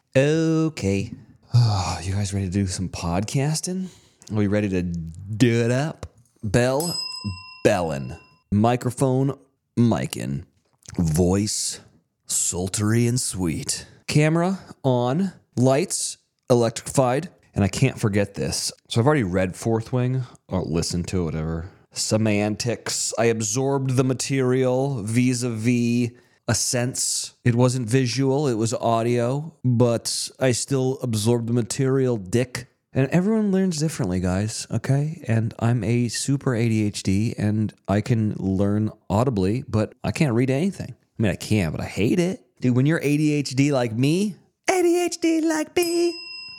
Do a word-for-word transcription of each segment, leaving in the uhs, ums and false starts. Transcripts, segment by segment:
Okay. Oh, you guys ready to do some podcasting? Are we ready to do it up? Bell, bellin'. Microphone, micin'. Voice, sultry and sweet. Camera on. Lights, electrified. And I can't forget this. So I've already read Fourth Wing, or listened to it, whatever. Semantics. I absorbed the material vis-a-vis a sense. It wasn't visual, it was audio, but I still absorbed the material, dick. And everyone learns differently, guys, okay? And I'm a super A D H D, and I can learn audibly, but I can't read anything. I mean, I can, but I hate it. Dude, when you're A D H D like me, A D H D like me,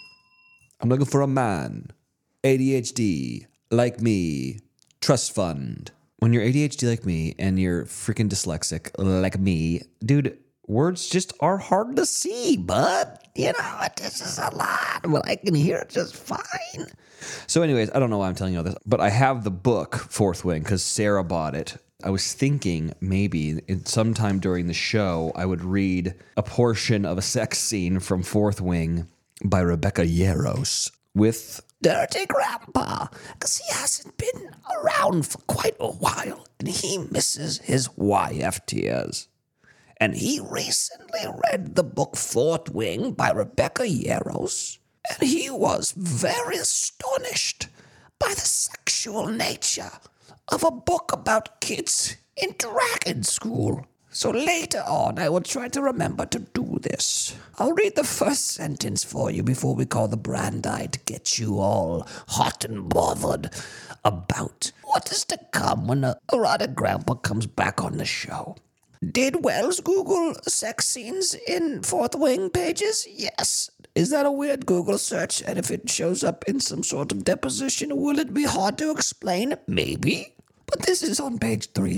I'm looking for a man. A D H D like me. Trust fund. When you're A D H D like me and you're freaking dyslexic like me, dude, words just are hard to see, bud. You know, this is a lot, but I can hear it just fine. So anyways, I don't know why I'm telling you all this, but I have the book, Fourth Wing, because Sarah bought it. I was thinking maybe in sometime during the show, I would read a portion of a sex scene from Fourth Wing by Rebecca Yarros with Dirty Grandpa, because he hasn't been around for quite a while, and he misses his wife tears. And he recently read the book Fourth Wing by Rebecca Yarros, and he was very astonished by the sexual nature of a book about kids in dragon school. So later on, I will try to remember to do this. I'll read the first sentence for you before we call the Brandi to get you all hot and bothered about what is to come when a erotic grandpa comes back on the show. Did Wells Google sex scenes in Fourth Wing pages? Yes. Is that a weird Google search? And if it shows up in some sort of deposition, will it be hard to explain? Maybe. But this is on page three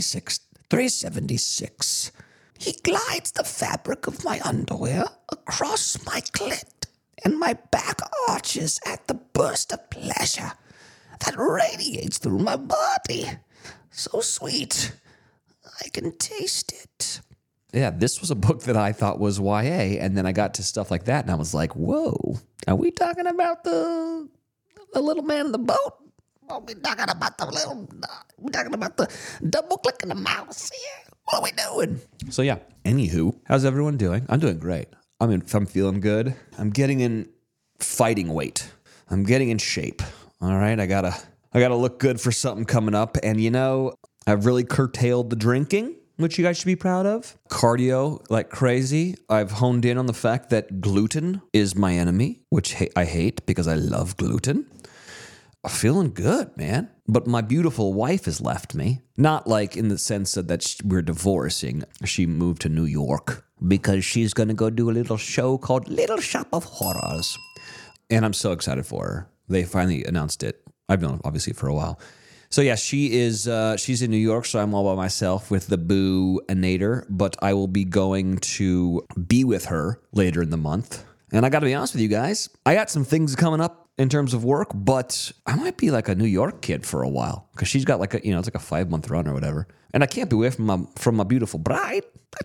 seventy-six. He glides the fabric of my underwear across my clit, and my back arches at the burst of pleasure that radiates through my body. So sweet. I can taste it. Yeah, this was a book that I thought was Y A, and then I got to stuff like that, and I was like, whoa, are we talking about the, the little man in the boat? Are we talking about the little, uh, we're talking about the double clicking the mouse here? What are we doing? So yeah, anywho, how's everyone doing? I'm doing great. I'm in, I'm feeling good. I'm getting in fighting weight. I'm getting in shape. All right, I gotta, I gotta look good for something coming up. And you know, I've really curtailed the drinking, which you guys should be proud of. Cardio like crazy. I've honed in on the fact that gluten is my enemy, which I hate because I love gluten. Feeling good, man. But my beautiful wife has left me. Not like in the sense of that we're divorcing. She moved to New York because she's going to go do a little show called Little Shop of Horrors. And I'm so excited for her. They finally announced it. I've known obviously for a while. So yeah, she is, uh, she's in New York, so I'm all by myself with the boo-anator. But I will be going to be with her later in the month. And I got to be honest with you guys, I got some things coming up in terms of work, but I might be like a New York kid for a while because she's got like a, you know, it's like a five month run or whatever. And I can't be away from my, from my beautiful bride.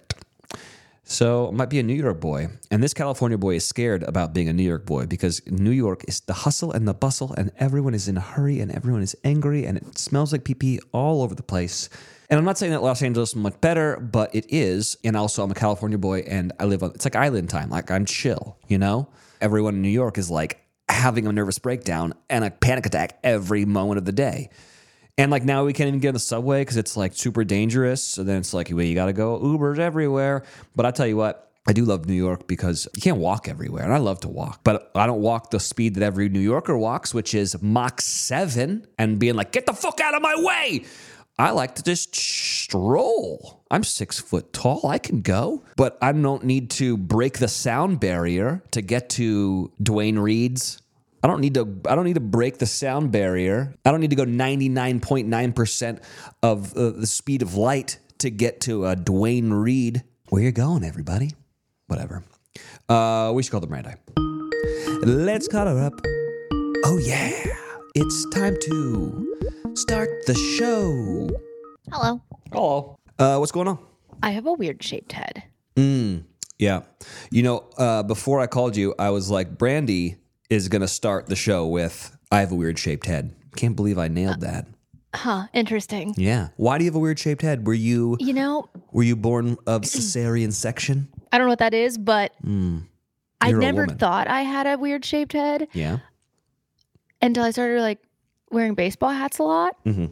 So I might be a New York boy. And this California boy is scared about being a New York boy because New York is the hustle and the bustle and everyone is in a hurry and everyone is angry and it smells like pee-pee all over the place. And I'm not saying that Los Angeles is much better, but it is. And also I'm a California boy and I live on, it's like island time. Like I'm chill, you know? Everyone in New York is like having a nervous breakdown and a panic attack every moment of the day. And like now we can't even get on the subway because it's like super dangerous. So then it's like, well, you got to go Ubers everywhere. But I tell you what, I do love New York because you can't walk everywhere. And I love to walk, but I don't walk the speed that every New Yorker walks, which is Mach seven and being like, get the fuck out of my way. I like to just stroll. I'm six foot tall. I can go, but I don't need to break the sound barrier to get to Dwayne Reed's. I don't need to. I don't need to break the sound barrier. I don't need to go ninety-nine point nine percent of uh, the speed of light to get to uh, Dwayne Reed. Where you going, everybody? Whatever. Uh, we should call the Brandi. Let's call her up. Oh yeah, it's time to start the show. Hello. Hello. Uh, what's going on? I have a weird shaped head. Mm. Yeah. You know, uh, before I called you, I was like, Brandy is going to start the show with, I have a weird shaped head. Can't believe I nailed that. Huh. Interesting. Yeah. Why do you have a weird shaped head? Were you, You know, were you born of cesarean section? I don't know what that is, but Mm. I You're a never woman. thought I had a weird shaped head Yeah. until I started like wearing baseball hats a lot. Mm-hmm.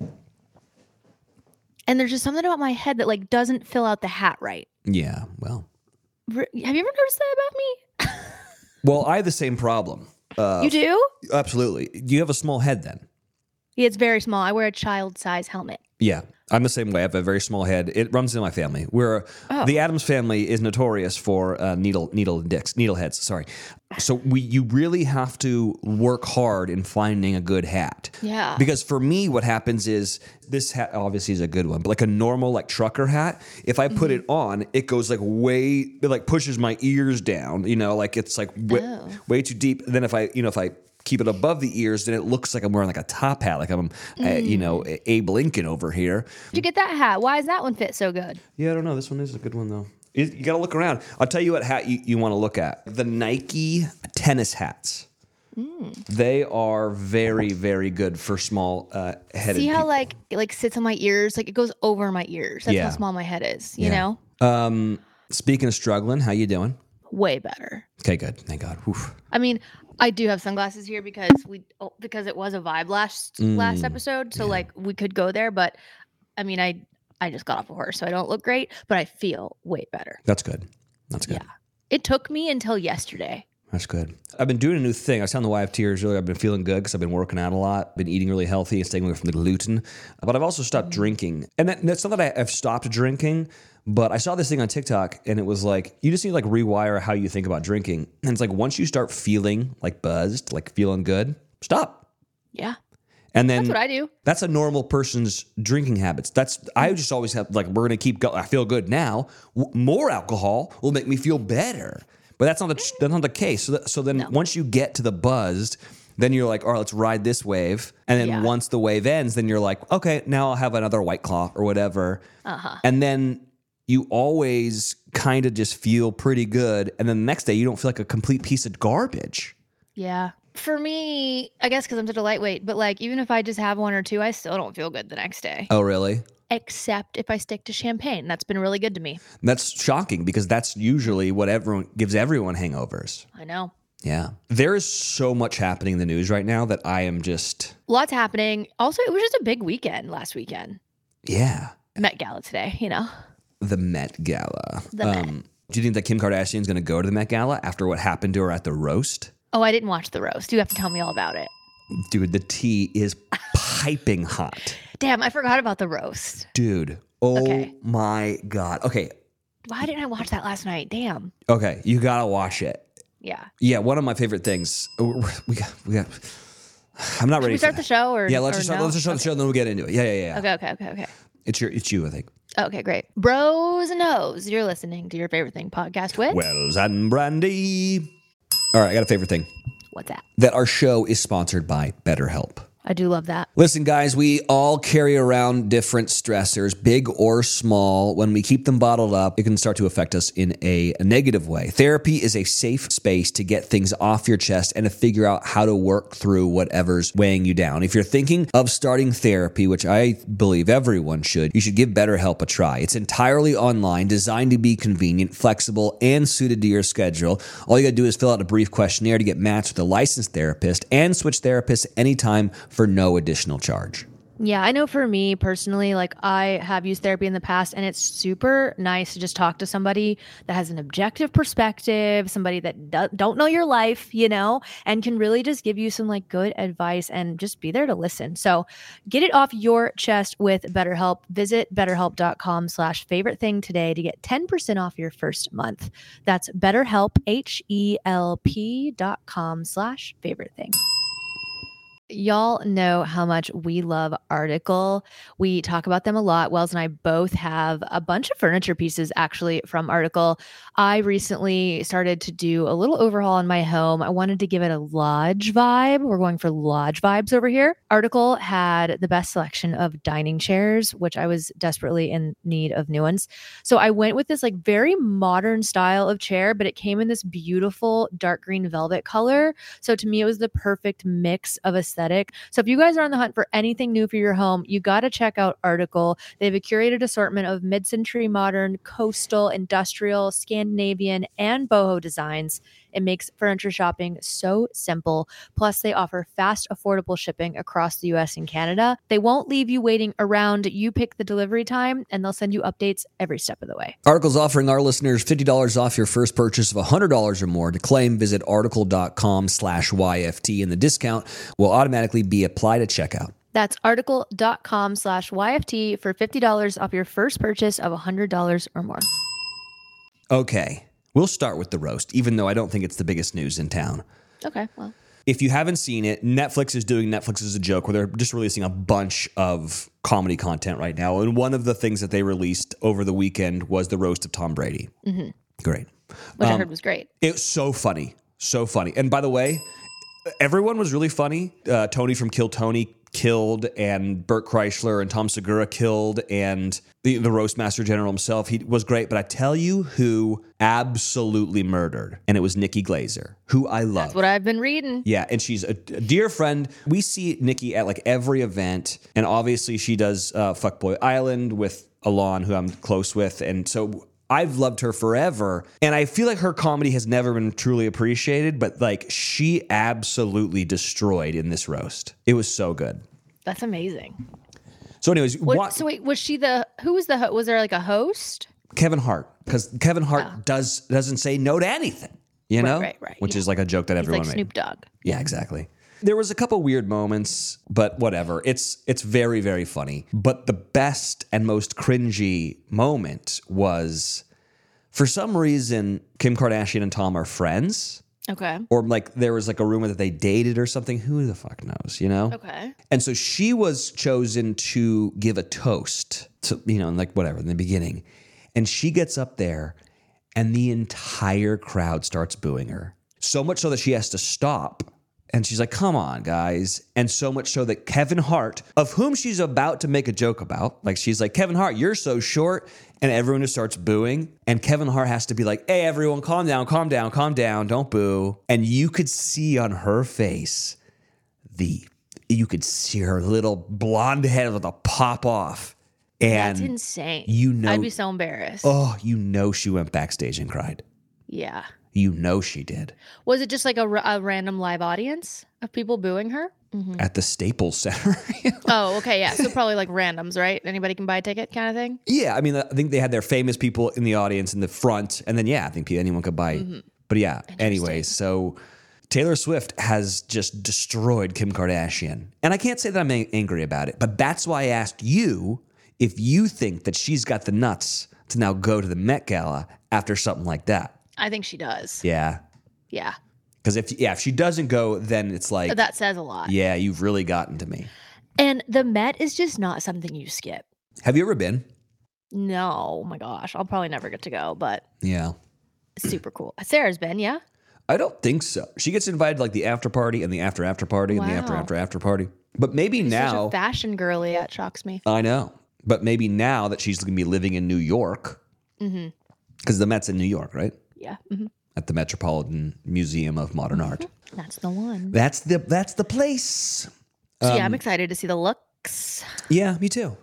And there's just something about my head that like doesn't fill out the hat right. Yeah. Well, Re- Have you ever noticed that about me? well, I have the same problem. Uh, You do? Absolutely. You have a small head then. Yeah, it's very small. I wear a child size helmet. Yeah, I'm the same way. I have a very small head. It runs in my family. We're Oh. the Adams family is notorious for uh, needle needle dicks, needle heads. Sorry. So we you really have to work hard in finding a good hat. Yeah. Because for me, what happens is this hat obviously is a good one, but like a normal like trucker hat, if I put Mm-hmm. it on, it goes like way it like pushes my ears down. You know, like it's like way, Oh. way too deep. And then if I you know if I keep it above the ears, then it looks like I'm wearing like a top hat, like I'm, uh, you know, Mm. Abe Lincoln over here. Did you get that hat? Why does that one fit so good? Yeah, I don't know. This one is a good one though. You, you got to look around. I'll tell you what hat you, you want to look at. The Nike tennis hats. Mm. They are very, very good for small uh, headed See how people. like it like sits on my ears? Like it goes over my ears. That's Yeah. how small my head is. You Yeah. know? Um, speaking of struggling, how you doing? Way better. Okay, good. Thank God. Oof. I mean, I do have sunglasses here because we oh, because it was a vibe last Mm, last episode, so like we could go there. But I mean, I I just got off a horse, so I don't look great, but I feel way better. That's good. That's good. Yeah, it took me until yesterday. That's good. I've been doing a new thing. I was telling the wife tears earlier. I've been feeling good because I've been working out a lot, been eating really healthy and staying away from the gluten. But I've also stopped drinking. And that, that's not that I, I've stopped drinking, but I saw this thing on TikTok and it was like, you just need to like rewire how you think about drinking. And it's like, once you start feeling like buzzed, like feeling good, stop. Yeah, And then that's what I do. that's a normal person's drinking habits. That's I just always have like we're gonna keep going. I feel good now. W- more alcohol will make me feel better, but that's not the that's not the case. So that, so then No. once you get to the buzzed, then you're like, all right, let's ride this wave. And then Yeah. once the wave ends, then you're like, okay, now I'll have another White Claw or whatever. Uh-huh. And then you always kind of just feel pretty good. And then the next day you don't feel like a complete piece of garbage. Yeah. For me, I guess because I'm such a lightweight, but like even if I just have one or two, I still don't feel good the next day. Oh, really? Except if I stick to champagne. That's been really good to me. That's shocking because that's usually what everyone gives everyone hangovers. I know. Yeah. There is so much happening in the news right now that I am just, Lots happening. Also, it was just a big weekend last weekend. yeah. Met Gala today, you know. The Met Gala. The Met. Do you think that Kim Kardashian is going to go to the Met Gala after what happened to her at the roast? Oh, I didn't watch the roast. You have to tell me all about it. Dude, the tea is piping hot. Damn, I forgot about the roast. Dude. Oh Okay. my God. Okay. Why didn't I watch that last night? Damn. Okay. You got to watch it. Yeah. Yeah. One of my favorite things. We got, we got, I'm not Should ready we for start that. the show or Yeah, let's or just start, no? let's just start the show and then we'll get into it. Yeah, yeah, yeah. Okay, okay, okay, okay. It's your, it's you, I think. Okay, great. Bros and hoes, you're listening to Your Favorite Thing podcast with Wells and Brandy. All right, I got a favorite thing. What's that? That our show is sponsored by BetterHelp. I do love that. Listen, guys, we all carry around different stressors, big or small. When we keep them bottled up, it can start to affect us in a, a negative way. Therapy is a safe space to get things off your chest and to figure out how to work through whatever's weighing you down. If you're thinking of starting therapy, which I believe everyone should, you should give BetterHelp a try. It's entirely online, designed to be convenient, flexible, and suited to your schedule. All you got to do is fill out a brief questionnaire to get matched with a licensed therapist and switch therapists anytime for no additional charge. Yeah, I know for me personally, like I have used therapy in the past and it's super nice to just talk to somebody that has an objective perspective, somebody that do- don't know your life, you know, and can really just give you some like good advice and just be there to listen. So get it off your chest with BetterHelp. Visit betterhelp.com slash favorite thing today to get ten percent off your first month. That's BetterHelp, H E L P dot com slash favorite thing. Y'all know how much we love Article. We talk about them a lot. Wells and I both have a bunch of furniture pieces actually from Article. I recently started to do a little overhaul in my home. I wanted to give it a lodge vibe. We're going for lodge vibes over here. Article had the best selection of dining chairs, which I was desperately in need of new ones. So I went with this like very modern style of chair, but it came in this beautiful dark green velvet color. So to me, it was the perfect mix of aesthetic. So if you guys are on the hunt for anything new for your home, you got to check out Article. They have a curated assortment of mid-century modern, coastal, industrial, Scandinavian, and boho designs. It makes furniture shopping so simple. Plus, they offer fast, affordable shipping across the U S and Canada. They won't leave you waiting around. You pick the delivery time, and they'll send you updates every step of the way. Article's offering our listeners fifty dollars off your first purchase of one hundred dollars or more. To claim, visit article.com slash YFT, and the discount will automatically be applied at checkout. That's article.com slash YFT for fifty dollars off your first purchase of one hundred dollars or more. Okay. We'll start with the roast, even though I don't think it's the biggest news in town. Okay, well. If you haven't seen it, Netflix is doing Netflix as a joke, where they're just releasing a bunch of comedy content right now. And one of the things that they released over the weekend was the roast of Tom Brady. Mm-hmm. Great. Which um, I heard was great. It was so funny. So funny. And by the way, everyone was really funny. Uh, Tony from Kill Tony killed, and Burt Kreischer and Tom Segura killed, and the, the roast master general himself, he was great. But I tell you who absolutely murdered, and it was Nikki Glazer, who I love. That's what I've been reading. Yeah, and she's a, a dear friend. We see Nikki at like every event, and obviously she does uh, Fuckboy Island with Alon, who I'm close with, and so I've loved her forever, and I feel like her comedy has never been truly appreciated, but like she absolutely destroyed in this roast. It was so good. That's amazing. So anyways, What, what, so wait, was she the, who was the, ho- was there like a host? Kevin Hart, because Kevin Hart Oh. does, doesn't say no to anything, you Right, know? right, right. Which Yeah. is like a joke that He's everyone like made. Snoop Dogg. Yeah, exactly. There was a couple weird moments, but whatever. It's it's very, very funny. But the best and most cringy moment was, for some reason, Kim Kardashian and Tom are friends. Okay. Or like there was like a rumor that they dated or something. Who the fuck knows, you know? Okay. And so she was chosen to give a toast to, you know, like whatever in the beginning. And she gets up there and the entire crowd starts booing her. So much so that she has to stop. And she's like, come on, guys. And so much so that Kevin Hart, of whom she's about to make a joke about, like she's like, Kevin Hart, you're so short. And everyone just starts booing. And Kevin Hart has to be like, hey, everyone, calm down, calm down, calm down. Don't boo. And you could see on her face, the, you could see her little blonde head with a pop off. And That's insane. you know, I'd be so embarrassed. oh, you know she went backstage and cried. Yeah. You know she did. Was it just like a, r- a random live audience of people booing her? Mm-hmm. At the Staples Center. Oh, okay. Yeah. So probably like randoms, right? Anybody can buy a ticket kind of thing? Yeah, I mean, I think they had their famous people in the audience in the front, and then, yeah, I think anyone could buy. Mm-hmm. But yeah, anyway, so Taylor Swift has just destroyed Kim Kardashian. And I can't say that I'm a- angry about it, but that's why I asked you if you think that she's got the nuts to now go to the Met Gala after something like that. I think she does. Yeah. Yeah. Because if, yeah, if she doesn't go, then it's like, That says a lot. yeah, you've really gotten to me. And the Met is just not something you skip. Have you ever been? No. Oh my gosh. I'll probably never get to go, but Yeah. it's super cool. Sarah's been, yeah? I don't think so. She gets invited to like the after party and the after after party and the after Wow. after after party. But maybe She's now, such a fashion girly. That shocks me. I know. But maybe now that she's going to be living in New York, because Mm-hmm. the Met's in New York, right? Yeah. Mm-hmm. At the Metropolitan Museum of Modern Art. That's the one. That's the that's the place. So yeah, Um, I'm excited to see the looks. Yeah, me too.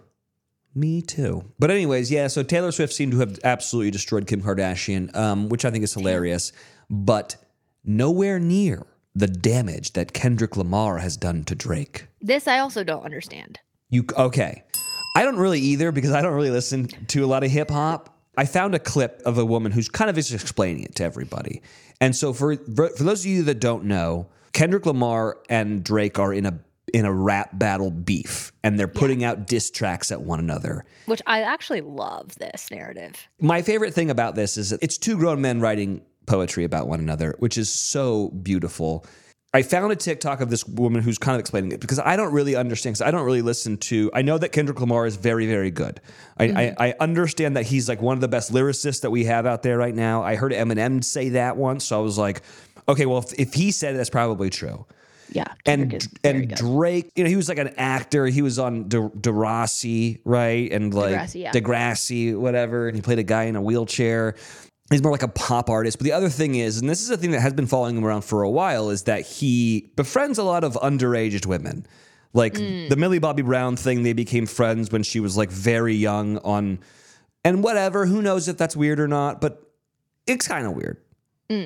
Me too. But anyways, yeah, so Taylor Swift seemed to have absolutely destroyed Kim Kardashian, um, which I think is hilarious, but nowhere near the damage that Kendrick Lamar has done to Drake. This I also don't understand. You okay. I don't really either because I don't really listen to a lot of hip hop. I found a clip of a woman who's kind of just explaining it to everybody. And so for for those of you that don't know, Kendrick Lamar and Drake are in a in a rap battle beef, and they're putting out diss tracks at one another. Which I actually love this narrative. My favorite thing about this is that it's two grown men writing poetry about one another, which is so beautiful. I found a TikTok of this woman who's kind of explaining it because I don't really understand. Because I don't really listen to. I know that Kendrick Lamar is very, very good. I, mm-hmm. I, I understand that he's like one of the best lyricists that we have out there right now. I heard Eminem say that once, so I was like, okay, well, if, if he said it, that's probably true. Yeah, and and good. Drake, you know, he was like an actor. He was on De, Degrassi, right? And like Degrassi, yeah. Degrassi, whatever. And he played a guy in a wheelchair. He's more like a pop artist. But the other thing is, and this is a thing that has been following him around for a while, is that he befriends a lot of underage women. Like mm. the Millie Bobby Brown thing, they became friends when she was like very young on, and whatever, who knows if that's weird or not, but it's kind of weird. Mm.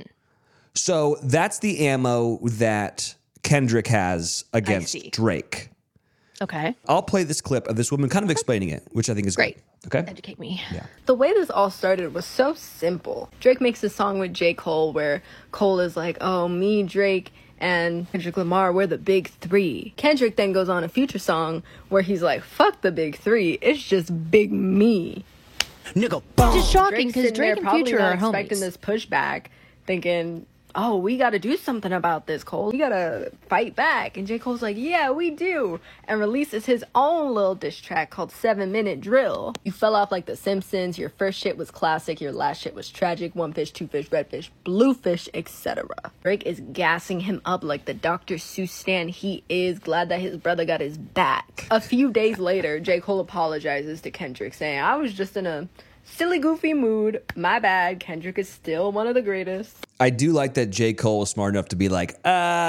So that's the ammo that Kendrick has against Drake. Okay. I'll play this clip of this woman kind of explaining it, which I think is great. Good. Okay. Educate me. Yeah. The way this all started was so simple. Drake makes a song with J. Cole where Cole is like, oh, me, Drake, and Kendrick Lamar, we're the big three. Kendrick then goes on a Future song where he's like, fuck the big three, it's just big me. Nigga, boom. Which is shocking because Drake and Future are homies. Expecting this pushback, thinking, oh, we got to do something about this, Cole. We got to fight back. And J. Cole's like, yeah, we do. And releases his own little diss track called Seven Minute Drill. You fell off like The Simpsons. Your first shit was classic. Your last shit was tragic. One fish, two fish, red fish, blue fish, et cetera. Drake is gassing him up like the Doctor Seuss stan he is, glad that his brother got his back. A few days later, J. Cole apologizes to Kendrick, saying, I was just in a silly, goofy mood. My bad. Kendrick is still one of the greatest. I do like that J. Cole was smart enough to be like,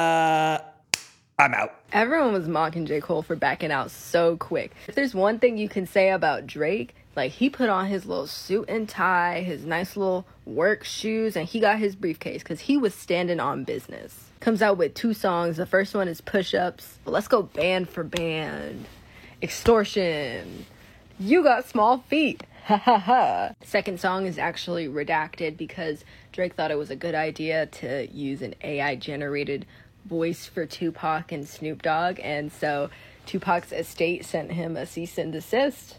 uh, I'm out. Everyone was mocking J. Cole for backing out so quick. If there's one thing you can say about Drake, like he put on his little suit and tie, his nice little work shoes, and he got his briefcase because he was standing on business. Comes out with two songs. The first one is Push Ups. Let's go band for band. Extortion. You got small feet. Ha ha ha. Second song is actually redacted because Drake thought it was a good idea to use an A I generated voice for Tupac and Snoop Dogg, and so Tupac's estate sent him a cease and desist,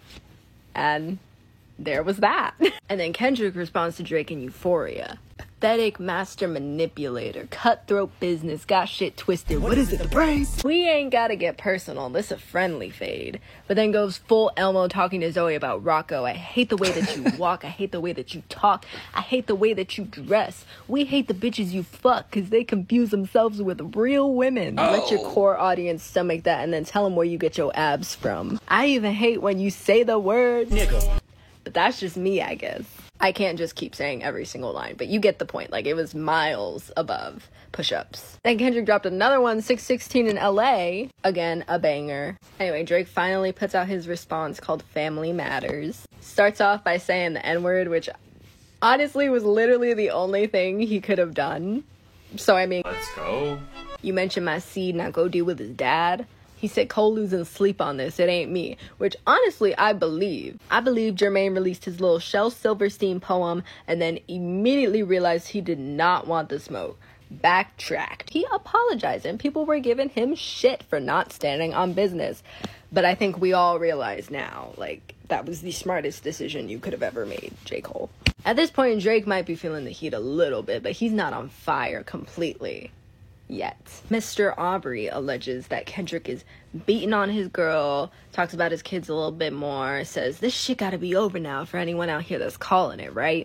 and there was that. And then Kendrick responds to Drake in Euphoria. Pathetic master manipulator, cutthroat business, got shit twisted. What is it, the brains? We ain't gotta get personal, this a friendly fade. But then goes full Elmo talking to Zoe about Rocco. I hate the way that you walk, I hate the way that you talk, I hate the way that you dress. We hate the bitches you fuck cause they confuse themselves with real women. Oh. Let your core audience stomach that and then tell them where you get your abs from. I even hate when you say the word nigga. But that's just me, I guess. I can't just keep saying every single line, but you get the point. Like, it was miles above Push-Ups. Then Kendrick dropped another one, six sixteen in L A. Again, a banger. Anyway, Drake finally puts out his response called Family Matters. Starts off by saying the N-word, which honestly was literally the only thing he could have done. So, I mean... Let's go. You mentioned my seed, now go deal with his dad. He said Cole losing sleep on this, it ain't me. Which, honestly, I believe. I believe Jermaine released his little Shel Silverstein poem and then immediately realized he did not want the smoke. Backtracked. He apologized and people were giving him shit for not standing on business. But I think we all realize now, like, that was the smartest decision you could have ever made, J. Cole. At this point, Drake might be feeling the heat a little bit, but he's not on fire completely. Yet. Mister Aubrey alleges that Kendrick is beating on his girl, talks about his kids a little bit more, says this shit gotta be over now for anyone out here that's calling it, right?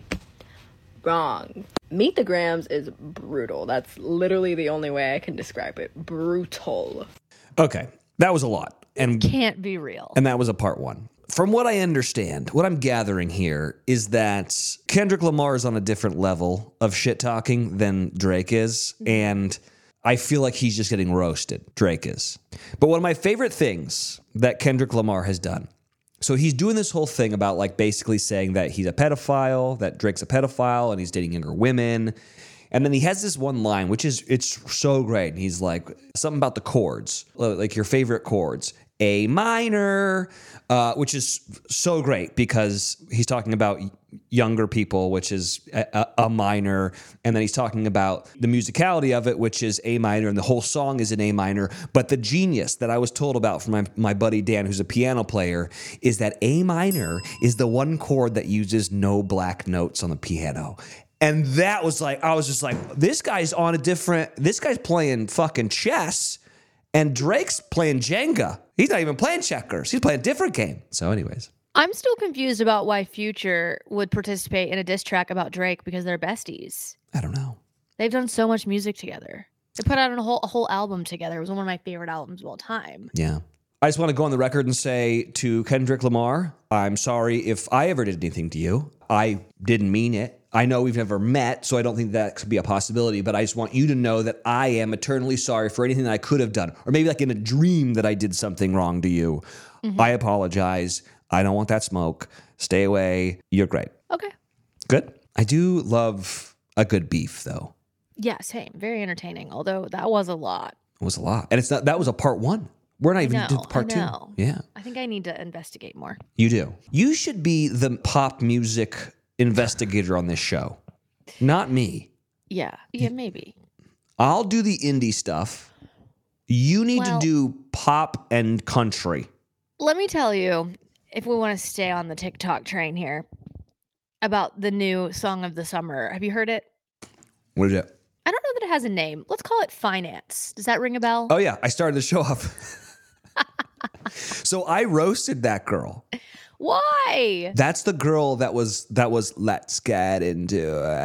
Wrong. Meet the Grams is brutal. That's literally the only way I can describe it. Brutal. Okay, that was a lot. And can't be real. And that was a part one. From what I understand, what I'm gathering here is that Kendrick Lamar is on a different level of shit talking than Drake is, and I feel like he's just getting roasted. Drake is. But one of my favorite things that Kendrick Lamar has done, so he's doing this whole thing about like basically saying that he's a pedophile, that Drake's a pedophile, and he's dating younger women. And then he has this one line, which is, it's so great. And he's like, something about the chords, like your favorite chords. A minor, uh, which is so great because he's talking about younger people, which is a, a minor. And then he's talking about the musicality of it, which is A minor. And the whole song is in A minor. But the genius that I was told about from my, my buddy Dan, who's a piano player, is that A minor is the one chord that uses no black notes on the piano. And that was like, I was just like, this guy's on a different, this guy's playing fucking chess and Drake's playing Jenga. He's not even playing checkers. He's playing a different game. So anyways. I'm still confused about why Future would participate in a diss track about Drake because they're besties. I don't know. They've done so much music together. They put out a whole a whole album together. It was one of my favorite albums of all time. Yeah. I just want to go on the record and say to Kendrick Lamar, I'm sorry if I ever did anything to you. I didn't mean it. I know we've never met, so I don't think that could be a possibility, but I just want you to know that I am eternally sorry for anything that I could have done. Or maybe like in a dream that I did something wrong to you. Mm-hmm. I apologize. I don't want that smoke. Stay away. You're great. Okay. Good. I do love a good beef, though. Yeah, same. Very entertaining, although that was a lot. It was a lot. And it's not. That was a part one. We're not even know, did part I know. two. Yeah. I think I need to investigate more. You do. You should be the pop music investigator on this show, not me. Yeah. Yeah, maybe. I'll do the indie stuff. You need Well- to do pop and country. Let me tell you, if we want to stay on the TikTok train here, about the new song of the summer. Have you heard it? What is it? I don't know that it has a name. Let's call it Finance. Does that ring a bell? Oh, yeah. I started the show off. So I roasted that girl. Why? That's the girl that was that was let's get into it. Oh,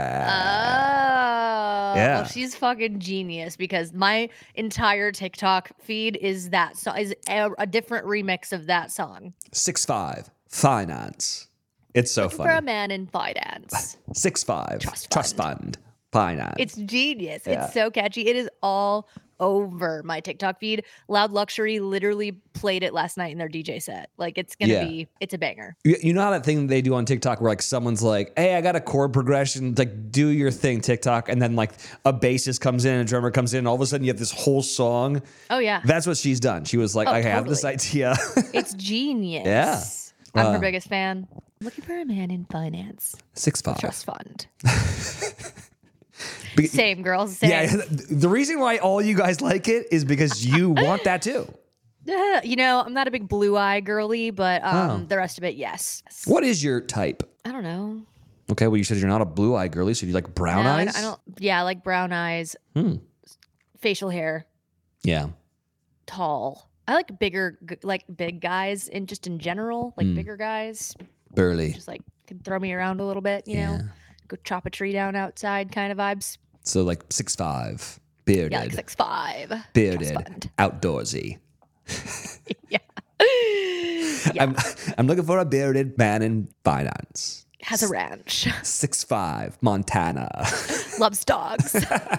Yeah. well, she's fucking genius because my entire TikTok feed is that song, is a, a different remix of that song. Six five finance. It's so For a funny. man in finance, Six five Trust trust fund finance. it's genius. Yeah. It's so catchy. It is all over my TikTok feed. Loud Luxury literally played it last night in their D J set. Like it's gonna Yeah. be, it's a banger. You, you know how that thing they do on TikTok where like someone's like, hey, I got a chord progression, like do your thing, TikTok. And then like a bassist comes in, a drummer comes in, and all of a sudden you have this whole song. Oh yeah, That's what she's done. She was like, Oh, I have this totally. idea. it's genius. Yeah. I'm her Wow. biggest fan. Looking for a man in finance. Six five. Trust fund. Be- Same, girls. Same. Yeah, the reason why all you guys like it is because you want that too. Uh, you know, I'm not a big blue eye girly, but um, Oh. the rest of it, yes. What is your type? I don't know. Okay, well, you said you're not a blue eye girly, so you like brown No, I eyes? don't, I don't. Yeah, I like brown eyes, Hmm. facial hair, Yeah. tall. I like bigger, g- like big guys, in just in general, like Hmm. bigger guys. Burly. Just like can throw me around a little bit, you Yeah. know, go chop a tree down outside, kind of vibes. So like six five, bearded, Yeah, like six five. bearded, fund. outdoorsy. Yeah. yeah. I'm I'm looking for a bearded man in finance. Has a ranch. Six five, Montana. Loves dogs.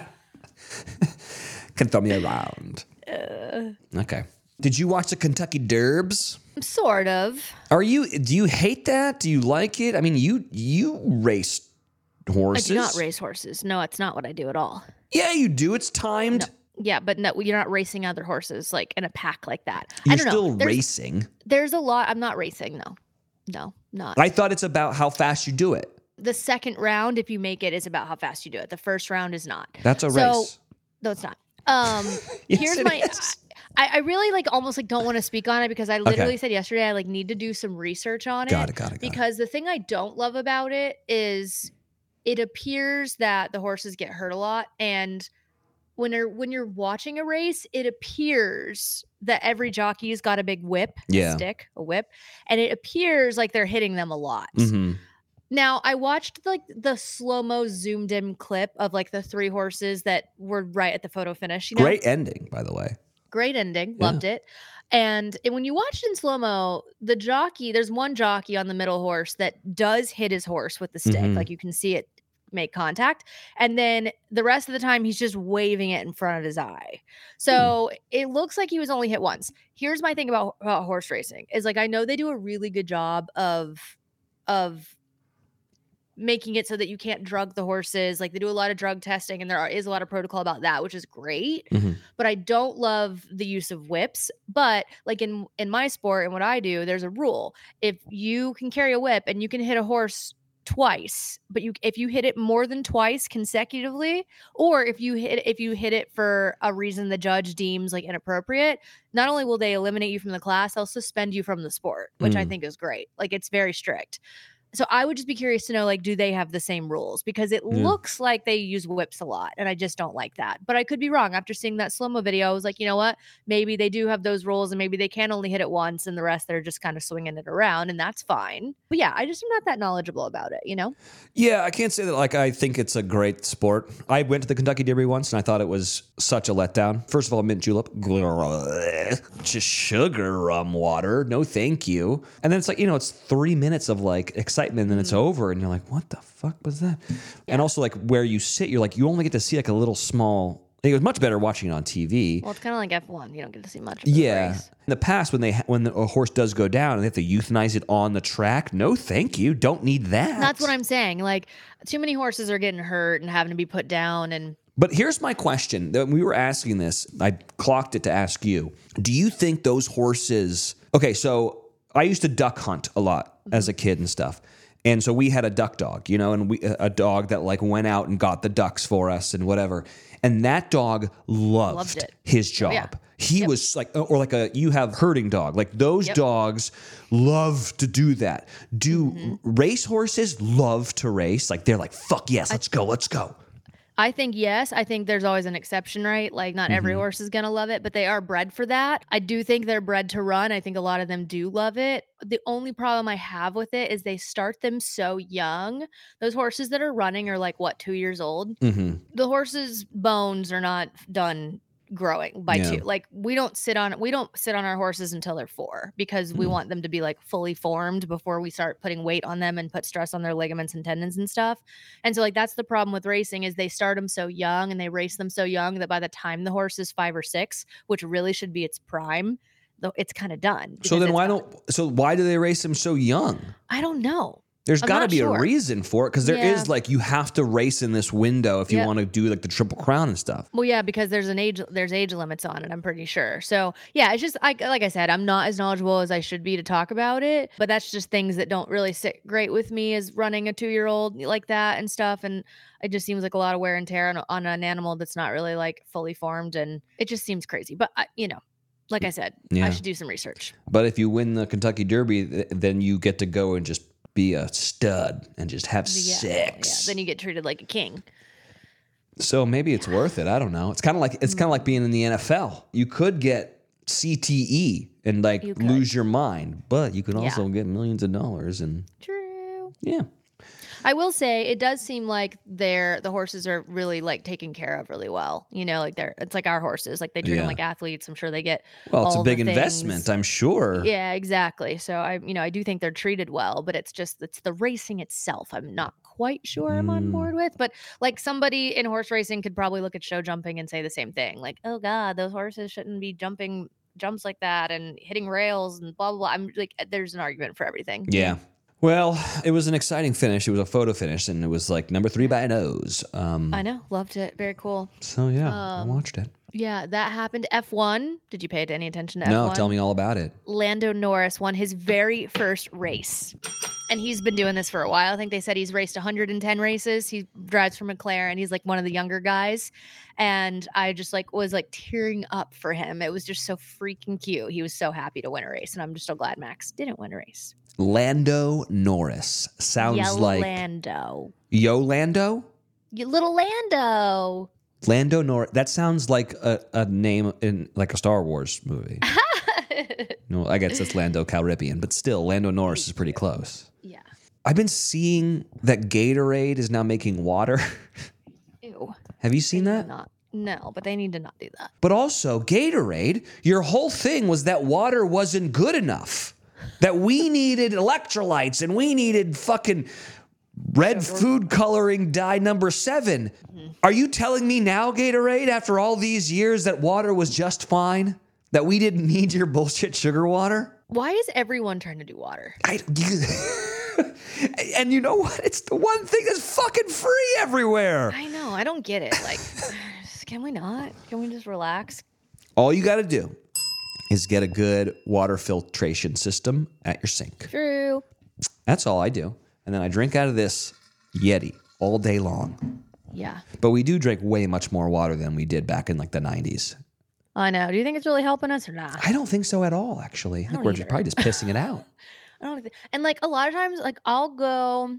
Can throw me around. Uh. Okay. Did you watch the Kentucky Derbs? Sort of. Are you? Do you hate that? Do you like it? I mean, you you race I horses. do not race horses. No, it's not what I do at all. Yeah, you do. It's timed. Yeah, but no, you're not racing other horses like in a pack like that. You're I don't still know. There's, racing. there's a lot. I'm not racing. No, no, not. I thought it's about how fast you do it. The second round, if you make it, is about how fast you do it. The first round is not. That's a So- race. No, it's not. Um, Yes, here's it my. is. I, I really like almost like don't want to speak on it because I literally Okay. said yesterday I like need to do some research on Got it. it. Got it. Got it. Because the thing I don't love about it is it appears that the horses get hurt a lot, and when you're when you're watching a race, it appears that every jockey's got a big whip, Yeah. a stick, a whip, and it appears like they're hitting them a lot. Mhm. Now, I watched like the slow-mo zoomed in clip of like the three horses that were right at the photo finish. You know? Great ending, by the way. Great ending. Yeah. Loved it. And it- when you watch it in slow mo, the jockey, there's one jockey on the middle horse that does hit his horse with the stick. Mhm. Like you can see it make contact. And then the rest of the time, he's just waving it in front of his eye. So it looks like he was only hit once. Here's my thing about, about horse racing is like, I know they do a really good job of, of, making it so that you can't drug the horses. Like they do a lot of drug testing and there are, is a lot of protocol about that, which is great. Mhm. But I don't love the use of whips. But like in in my sport and what I do, there's a rule. If you can carry a whip and you can hit a horse twice, but you if you hit it more than twice consecutively, or if you hit if you hit it for a reason the judge deems like inappropriate, not only will they eliminate you from the class, they'll suspend you from the sport, which I Mm. think is great. Like it's very strict. So I would just be curious to know, like, do they have the same rules? Because it Yeah. looks like they use whips a lot, and I just don't like that. But I could be wrong. After seeing that slow-mo video, I was like, you know what? Maybe they do have those rules, and maybe they can only hit it once, and the rest they're just kind of swinging it around, and that's fine. But yeah, I just am not that knowledgeable about it, you know? Yeah, I can't say that like I think it's a great sport. I went to the Kentucky Derby once and I thought it was such a letdown. First of all, mint julep, just sugar rum water. No, thank you. And then it's like, you know, it's three minutes of like excitement and then it's over and you're like, what the fuck was that? And also like where you sit, you're like, you only get to see like a little small. It was much better watching it on T V. Well, it's kind of like F one. You don't get to see much of the Yeah. race. In the past, when they when the, a horse does go down and they have to euthanize it on the track, no, thank you. Don't need that. That's what I'm saying. Like, too many horses are getting hurt and having to be put down. And But here's my question. When we were asking this, I clocked it to ask you. Do you think those horses... Okay, so I used to duck hunt a lot as a kid and stuff. And so we had a duck dog, you know, and we a dog that like went out and got the ducks for us and whatever. And that dog loved, Loved it. his job. yeah. He Yep. was like, or like a, you have herding dog. Like those Yep. dogs love to do that. Do race horses love to race? Like they're like, fuck yes, let's go, let's go. I think yes. I think there's always an exception, right? Like not every Mm-hmm. horse is going to love it, but they are bred for that. I do think they're bred to run. I think a lot of them do love it. The only problem I have with it is they start them so young. Those horses that are running are like, what, two years old? Mm-hmm. The horses' bones are not done growing by Yeah. two. Like we don't sit on we don't sit on our horses until they're four because we Mm. want them to be like fully formed before we start putting weight on them and put stress on their ligaments and tendons and stuff. And so like that's the problem with racing is they start them so young and they race them so young that by the time the horse is five or six, which really should be its prime, though it's kind of done. So because then it's why got- don't, so why do they race them so young? I don't know. There's I'm got to not be sure. a reason for it because there is Yeah. like you have to race in this window if you Yep. want to do like the Triple Crown and stuff. Well, yeah, because there's an age there's age limits on it. I'm pretty sure. So yeah, it's just I, like I said, I'm not as knowledgeable as I should be to talk about it. But that's just things that don't really sit great with me as running a two year old like that and stuff. And it just seems like a lot of wear and tear on, on an animal that's not really like fully formed, and it just seems crazy. But I, you know, like I said, Yeah. I should do some research. But if you win the Kentucky Derby, th- then you get to go and just be a stud and just have Yeah, sex. yeah. Then you get treated like a king. So maybe it's worth it. I don't know. It's kind of like it's kind of like being in the N F L. You could get C T E and like You could. lose your mind, but you can Yeah. also get millions of dollars and True. yeah. I will say it does seem like they're the horses are really like taken care of really well. You know, like they're it's like our horses. Like they treat Yeah. them like athletes. I'm sure they get Well, it's a all big the investment, things. I'm sure. Yeah, exactly. So I, you know, I do think they're treated well, but it's just it's the racing itself. I'm not quite sure I'm on Mm. board with. But like somebody in horse racing could probably look at show jumping and say the same thing. Like, oh God, those horses shouldn't be jumping jumps like that and hitting rails and blah blah blah. I'm like, there's an argument for everything. Yeah. Well, it was an exciting finish. It was a photo finish, and it was like number three by a nose. Um, I know, loved it. Very cool. so yeah, I Um, watched it. Yeah, that happened. F one. Did you pay any attention to F one? No, tell me all about it. Lando Norris won his very first race. And he's been doing this for a while. I think they said he's raced one hundred ten races. He drives for McLaren. He's like one of the younger guys. And I just like was like tearing up for him. It was just so freaking cute. He was so happy to win a race. And I'm just so glad Max didn't win a race. Lando Norris sounds Yeah, like Lando. Yo Lando. You little Lando. Lando Norris. That sounds like a, a name in like a Star Wars movie. No, I guess it's Lando Calrissian, but still, Lando Norris is pretty close. Yeah. I've been seeing that Gatorade is now making water. Ew. Have you seen that? Not. No, but they need to not do that. But also, Gatorade, your whole thing was that water wasn't good enough. That we needed electrolytes and we needed fucking red food coloring dye number seven. Are you telling me now, Gatorade, after all these years, that water was just fine? That we didn't need your bullshit sugar water? Why is everyone trying to do water? I, you, and you know what? It's the one thing that's fucking free everywhere. I know. I don't get it. Like, can we not? Can we just relax? All you got to do is get a good water filtration system at your sink. True. That's all I do. And then I drink out of this Yeti all day long. Yeah. But we do drink way much more water than we did back in like the nineties. I know. Do you think it's really helping us or not? I don't think so at all, actually. I think don't we're just either. probably just pissing it out. I don't think, and like a lot of times, like I'll go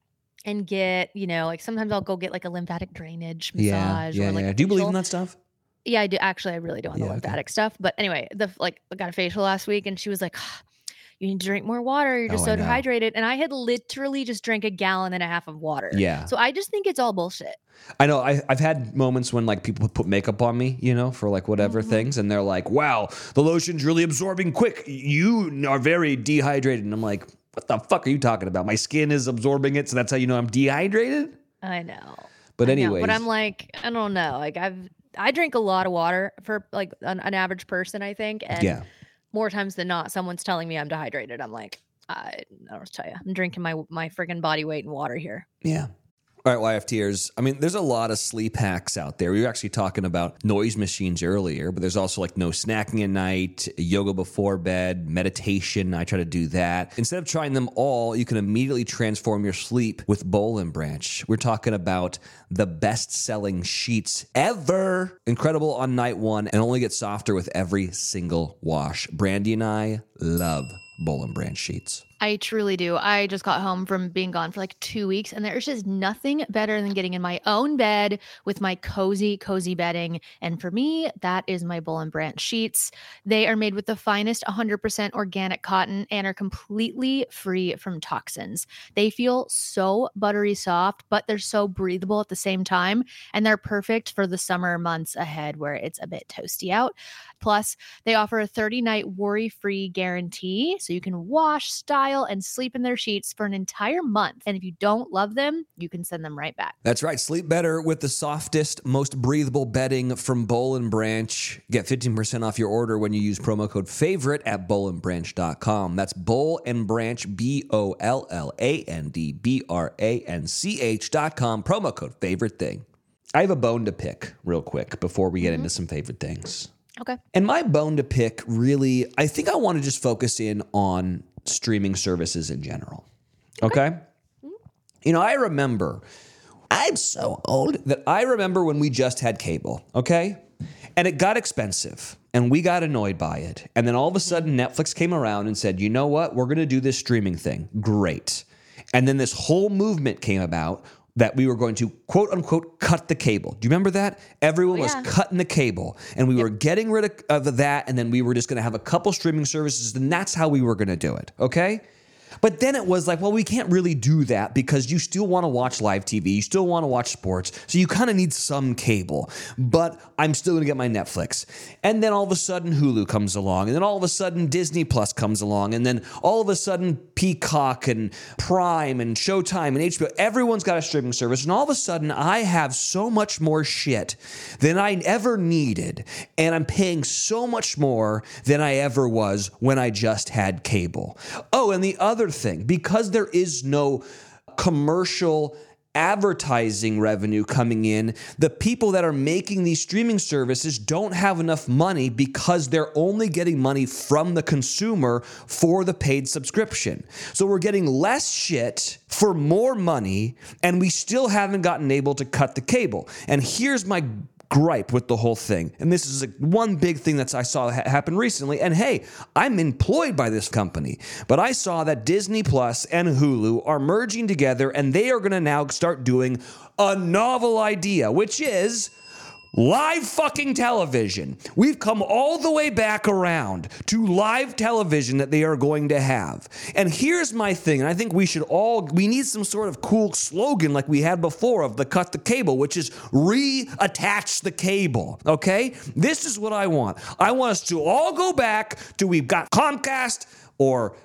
and get, you know, like sometimes I'll go get like a lymphatic drainage Yeah, massage yeah, or like yeah. a Do you believe facial. in that stuff? Yeah, I do. Actually, I really do on the Yeah, okay. lymphatic stuff. But anyway, the like I got a facial last week and she was like, "Ah, you need to drink more water. You're just Oh, so I know. dehydrated." And I had literally just drank a gallon and a half of water. Yeah. So I just think it's all bullshit. I know I, I've had moments when like people put makeup on me, you know, for like whatever Mhm. things, and they're like, "Wow, the lotion's really absorbing quick. You are very dehydrated." And I'm like, "What the fuck are you talking about? My skin is absorbing it, so that's how you know I'm dehydrated." I know. But I know, anyways, but I'm like, I don't know. Like I've I drink a lot of water for like an, an average person, I think. And yeah, more times than not, someone's telling me I'm dehydrated. I'm like, I, I don't tell you, I'm drinking my my friggin' body weight in water here. yeah. All right, Y F Ters. I mean, there's a lot of sleep hacks out there. We were actually talking about noise machines earlier, but there's also like no snacking at night, yoga before bed, meditation. I try to do that. Instead of trying them all, you can immediately transform your sleep with Boll and Branch. We're talking about the best-selling sheets ever. Incredible on night one and only get softer with every single wash. Brandy and I love Boll and Branch sheets. I truly do. I just got home from being gone for like two weeks, and there's just nothing better than getting in my own bed with my cozy, cozy bedding. And for me, that is my Boll and Branch sheets. They are made with the finest one hundred percent organic cotton and are completely free from toxins. They feel so buttery soft, but they're so breathable at the same time. And they're perfect for the summer months ahead where it's a bit toasty out. Plus, they offer a thirty-night worry-free guarantee, so you can wash, style, and sleep in their sheets for an entire month. And if you don't love them, you can send them right back. That's right. Sleep better with the softest, most breathable bedding from Boll and Branch. Get fifteen percent off your order when you use promo code FAVORITE at boll and branch dot com. That's Boll and Branch, B O L L A N D B R A N C H dot com. Promo code favorite thing. I have a bone to pick real quick before we get Mm-hmm. into some favorite things. Okay. And my bone to pick really, I think I want to just focus in on streaming services in general. Okay? Mm-hmm. You know, I remember, I'm so old that I remember when we just had cable, okay? And it got expensive and we got annoyed by it. And then all of a sudden Netflix came around and said, you know what? We're going to do this streaming thing. Great. And then this whole movement came about that we were going to, quote unquote, cut the cable. Do you remember that? Everyone Oh, was yeah. cutting the cable and we were getting rid of, of that. And then we were just going to have a couple streaming services and that's how we were going to do it. Okay. But then it was like, well, we can't really do that because you still want to watch live T V. You still want to watch sports. So you kind of need some cable. But I'm still going to get my Netflix. And then all of a sudden Hulu comes along. And then all of a sudden Disney Plus comes along. And then all of a sudden Peacock and Prime and Showtime and H B O. Everyone's got a streaming service. And all of a sudden I have so much more shit than I ever needed. And I'm paying so much more than I ever was when I just had cable. Oh, and the other thing, because there is no commercial advertising revenue coming in, the people that are making these streaming services don't have enough money because they're only getting money from the consumer for the paid subscription. So we're getting less shit for more money, and we still haven't gotten able to cut the cable. And here's my gripe with the whole thing. And this is a, one big thing that I saw ha- happen recently. And hey, I'm employed by this company, but I saw that Disney Plus and Hulu are merging together and they are going to now start doing a novel idea, which is live fucking television. We've come all the way back around to live television that they are going to have. And here's my thing, and I think we should all, we need some sort of cool slogan like we had before of the cut the cable, which is reattach the cable, okay? This is what I want. I want us to all go back to we've got Comcast or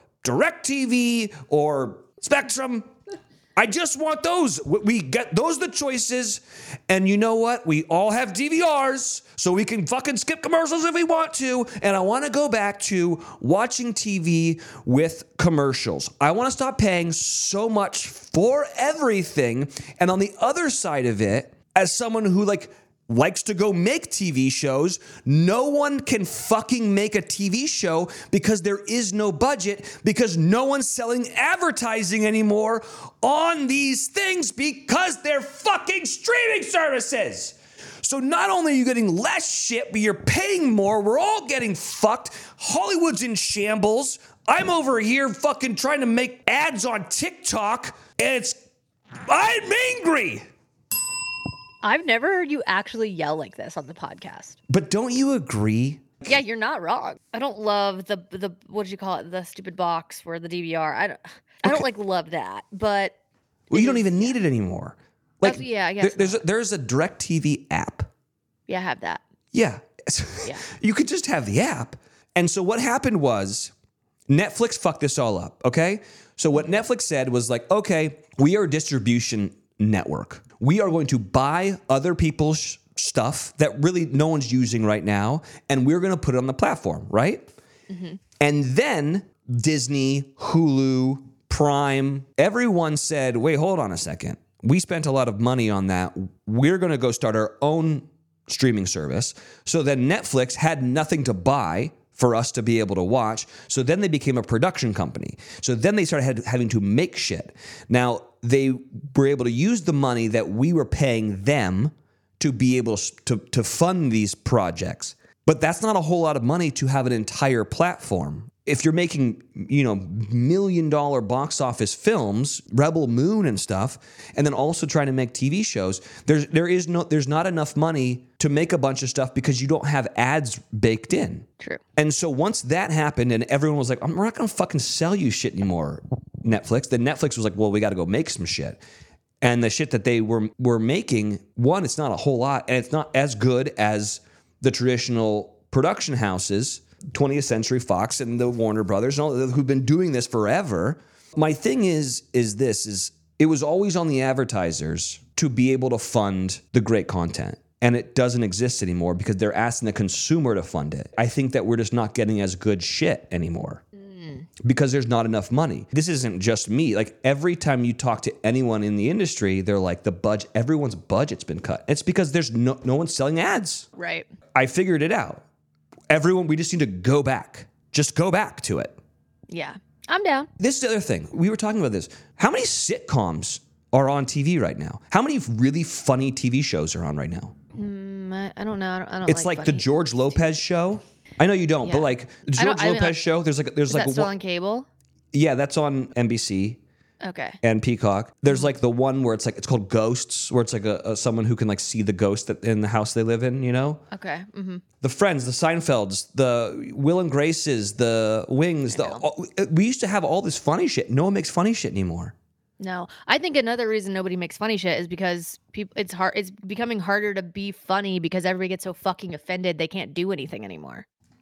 DirecTV or Spectrum. I just want those. We get those are the choices. And you know what? We all have D V Rs, so we can fucking skip commercials if we want to. And I want to go back to watching T V with commercials. I want to stop paying so much for everything. And on the other side of it, as someone who like likes to go make T V shows, no one can fucking make a T V show because there is no budget, because no one's selling advertising anymore on these things because they're fucking streaming services. So not only are you getting less shit, but you're paying more. We're all getting fucked. Hollywood's in shambles. I'm over here fucking trying to make ads on TikTok, and it's, I'm angry. I've never heard you actually yell like this on the podcast. But don't you agree? Yeah, you're not wrong. I don't love the the what did you call it? The stupid box for the D V R. I don't I don't like love that, but Well, you don't even need it anymore. Like, That's- yeah, I guess there- there's a, there's a DirecTV app. yeah, I have that. Yeah. Yeah. You could just have the app. And so what happened was Netflix fucked this all up, okay? So what Netflix said was like, okay, we are a distribution network. We are going to buy other people's stuff that really no one's using right now, and we're going to put it on the platform, right? Mm-hmm. And then Disney, Hulu, Prime, everyone said, wait, hold on a second. We spent a lot of money on that. We're going to go start our own streaming service. So then Netflix had nothing to buy for us to be able to watch. So then they became a production company. So then they started had, having to make shit. Now, they were able to use the money that we were paying them to be able to, to fund these projects. But that's not a whole lot of money to have an entire platform. If you're making, you know, million dollar box office films, Rebel Moon and stuff, and then also trying to make T V shows, there's there is no there's not enough money to make a bunch of stuff because you don't have ads baked in. True. And so once that happened and everyone was like, we're not going to fucking sell you shit anymore, Netflix, then Netflix was like, well, we got to go make some shit. And the shit that they were were making, one, it's not a whole lot, and it's not as good as the traditional production houses, twentieth Century Fox and the Warner Brothers, and all who've been doing this forever. My thing is, is this, is it was always on the advertisers to be able to fund the great content. And it doesn't exist anymore because they're asking the consumer to fund it. I think that we're just not getting as good shit anymore because there's not enough money. This isn't just me. Like every time you talk to anyone in the industry, they're like, the budget, everyone's budget's been cut. It's because there's no, no one's selling ads. Right. I figured it out. Everyone, we just need to go back. Just go back to it. Yeah. I'm down. This is the other thing. We were talking about this. How many sitcoms are on T V right now? How many really funny T V shows are on right now? Mm, I, I don't know. I don't, I don't It's like, like the funny. George Lopez show. I know you don't, Yeah. but like the I don't- George I mean, Lopez I- show. There's like there's Is like that a still one, on cable? yeah, that's on N B C Okay. and Peacock. There's like the one where it's like it's called Ghosts, where it's like a, a someone who can like see the ghost that in the house they live in. You know, Okay. Mm-hmm. the Friends, the Seinfelds, the Will and Graces, the Wings. The all, we used to have all this funny shit. No one makes funny shit anymore. No, I think another reason nobody makes funny shit is because people. It's hard. It's becoming harder to be funny because everybody gets so fucking offended they can't do anything anymore.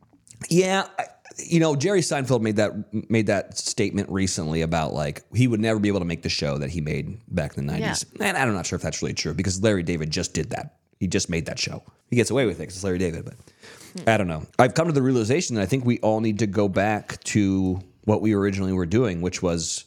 Yeah, I, you know, Jerry Seinfeld made that made that statement recently about like he would never be able to make the show that he made back in the nineties. And I'm not sure if that's really true because Larry David just did that. He just made that show. He gets away with it because it's Larry David, but hmm. I don't know. I've come to the realization that I think we all need to go back to what we originally were doing, which was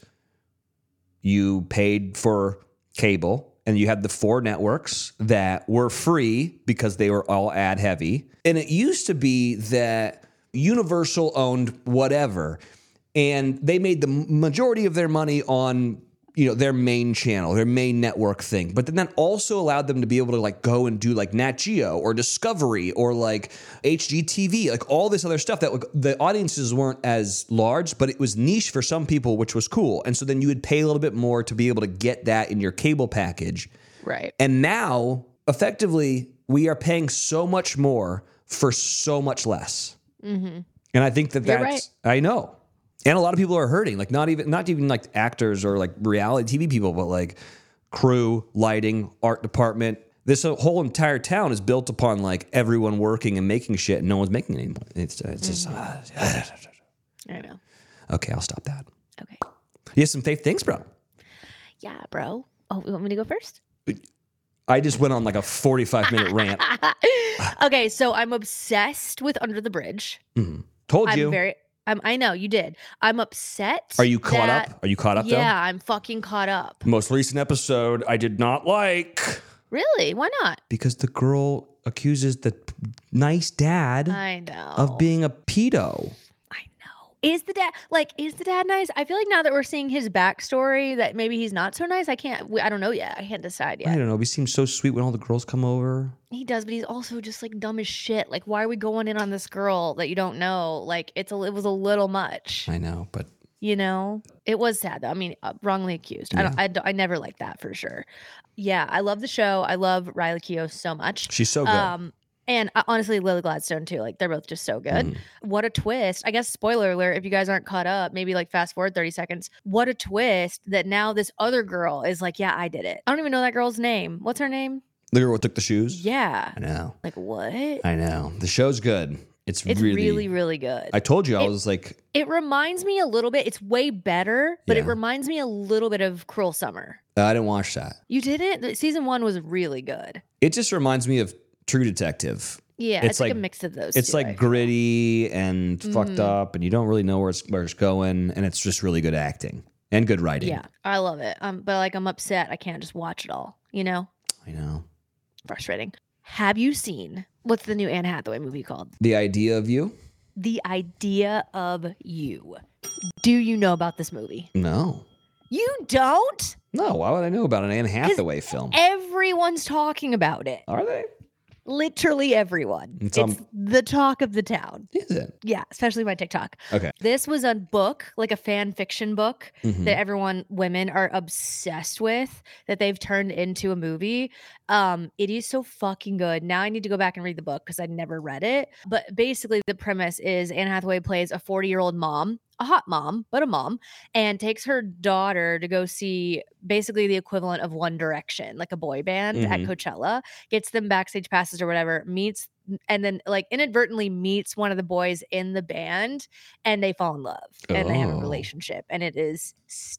you paid for cable and you had the four networks that were free because they were all ad heavy. And it used to be that Universal owned whatever, and they made the majority of their money on, you know, their main channel, their main network thing. But then that also allowed them to be able to like go and do like Nat Geo or Discovery or like H G T V, like all this other stuff that like, the audiences weren't as large, but it was niche for some people, which was cool. And so then you would pay a little bit more to be able to get that in your cable package. Right. And now, effectively, we are paying so much more for so much less. Mm-hmm. And I think that You're that's, right. I know. And a lot of people are hurting, like not even, not even like actors or like reality T V people, but like crew, lighting, art department. This whole entire town is built upon like everyone working and making shit and no one's making it anymore. It's, it's just, mm-hmm. uh, I know. Okay, I'll stop that. Okay. You have some faith things, bro. Yeah, bro. Oh, you want me to go first? I just went on like a forty-five minute rant. Okay, so I'm obsessed with Under the Bridge. Mm-hmm. Told I'm you. very I'm, I know you did. I'm upset. Are you caught that, up? Are you caught up? Yeah, though? I'm fucking caught up. Most recent episode I did not like. Really? Why not? Because the girl accuses the nice dad I know of being a pedo. I know. Is the dad like? Is the dad nice? I feel like now that we're seeing his backstory, that maybe he's not so nice. I can't. I don't know yet. I can't decide I yet. don't know. He seems so sweet when all the girls come over. He does, but he's also just like dumb as shit. Like, why are we going in on this girl that you don't know? Like, it's a. It was a little much. I know, but You know, it was sad though. I mean, uh, wrongly accused. I don't. I, don't- I never liked that for sure. Yeah, I love the show. I love Riley Keough so much. she's so good. Um, and uh, honestly, Lily Gladstone too. Like they're both just so good. Mhm. What a twist! I guess spoiler alert if you guys aren't caught up. Maybe like fast forward thirty seconds. What a twist that now this other girl is like, yeah, I did it. I don't even know that girl's name. What's her name? The girl who took the shoes. Yeah. I know. Like what? I know. The show's good. It's, It's really, really, really good. I told you, I It- was like, It reminds me a little bit. It's way better, but it Yeah. reminds me a little bit of Cruel Summer. I didn't watch that. You didn't? The- Season one was really good. It just reminds me of True Detective. Yeah, It's it's, like, like- a mix of those. It's two, I like feel. gritty and fucked Mhm. up, and you don't really know where it's where it's going, and it's just really good acting and good writing. Yeah, I love it. Um, but like I'm upset. I can't just watch it all. You know, I know. frustrating. Have you seen what's the new Anne Hathaway movie called? The idea of you? The Idea of You. Do you know about this movie? No. You don't? No, why would I know about an Anne Hathaway film? Everyone's talking about it. Are they? Literally everyone. It's, It's, um, the talk of the town. Is it? Yeah, especially my TikTok. Okay. This was a book, like a fan fiction book Mhm. that everyone, women are obsessed with, that they've turned into a movie. Um, it is so fucking good. Now I need to go back and read the book because I never read it. But basically, the premise is Anne Hathaway plays a forty year old mom, a hot mom, but a mom, and takes her daughter to go see basically the equivalent of One Direction, like a boy band at Mhm. Coachella, gets them backstage passes or whatever, meets and then like inadvertently meets one of the boys in the band and they fall in love and they have a Oh. relationship and it is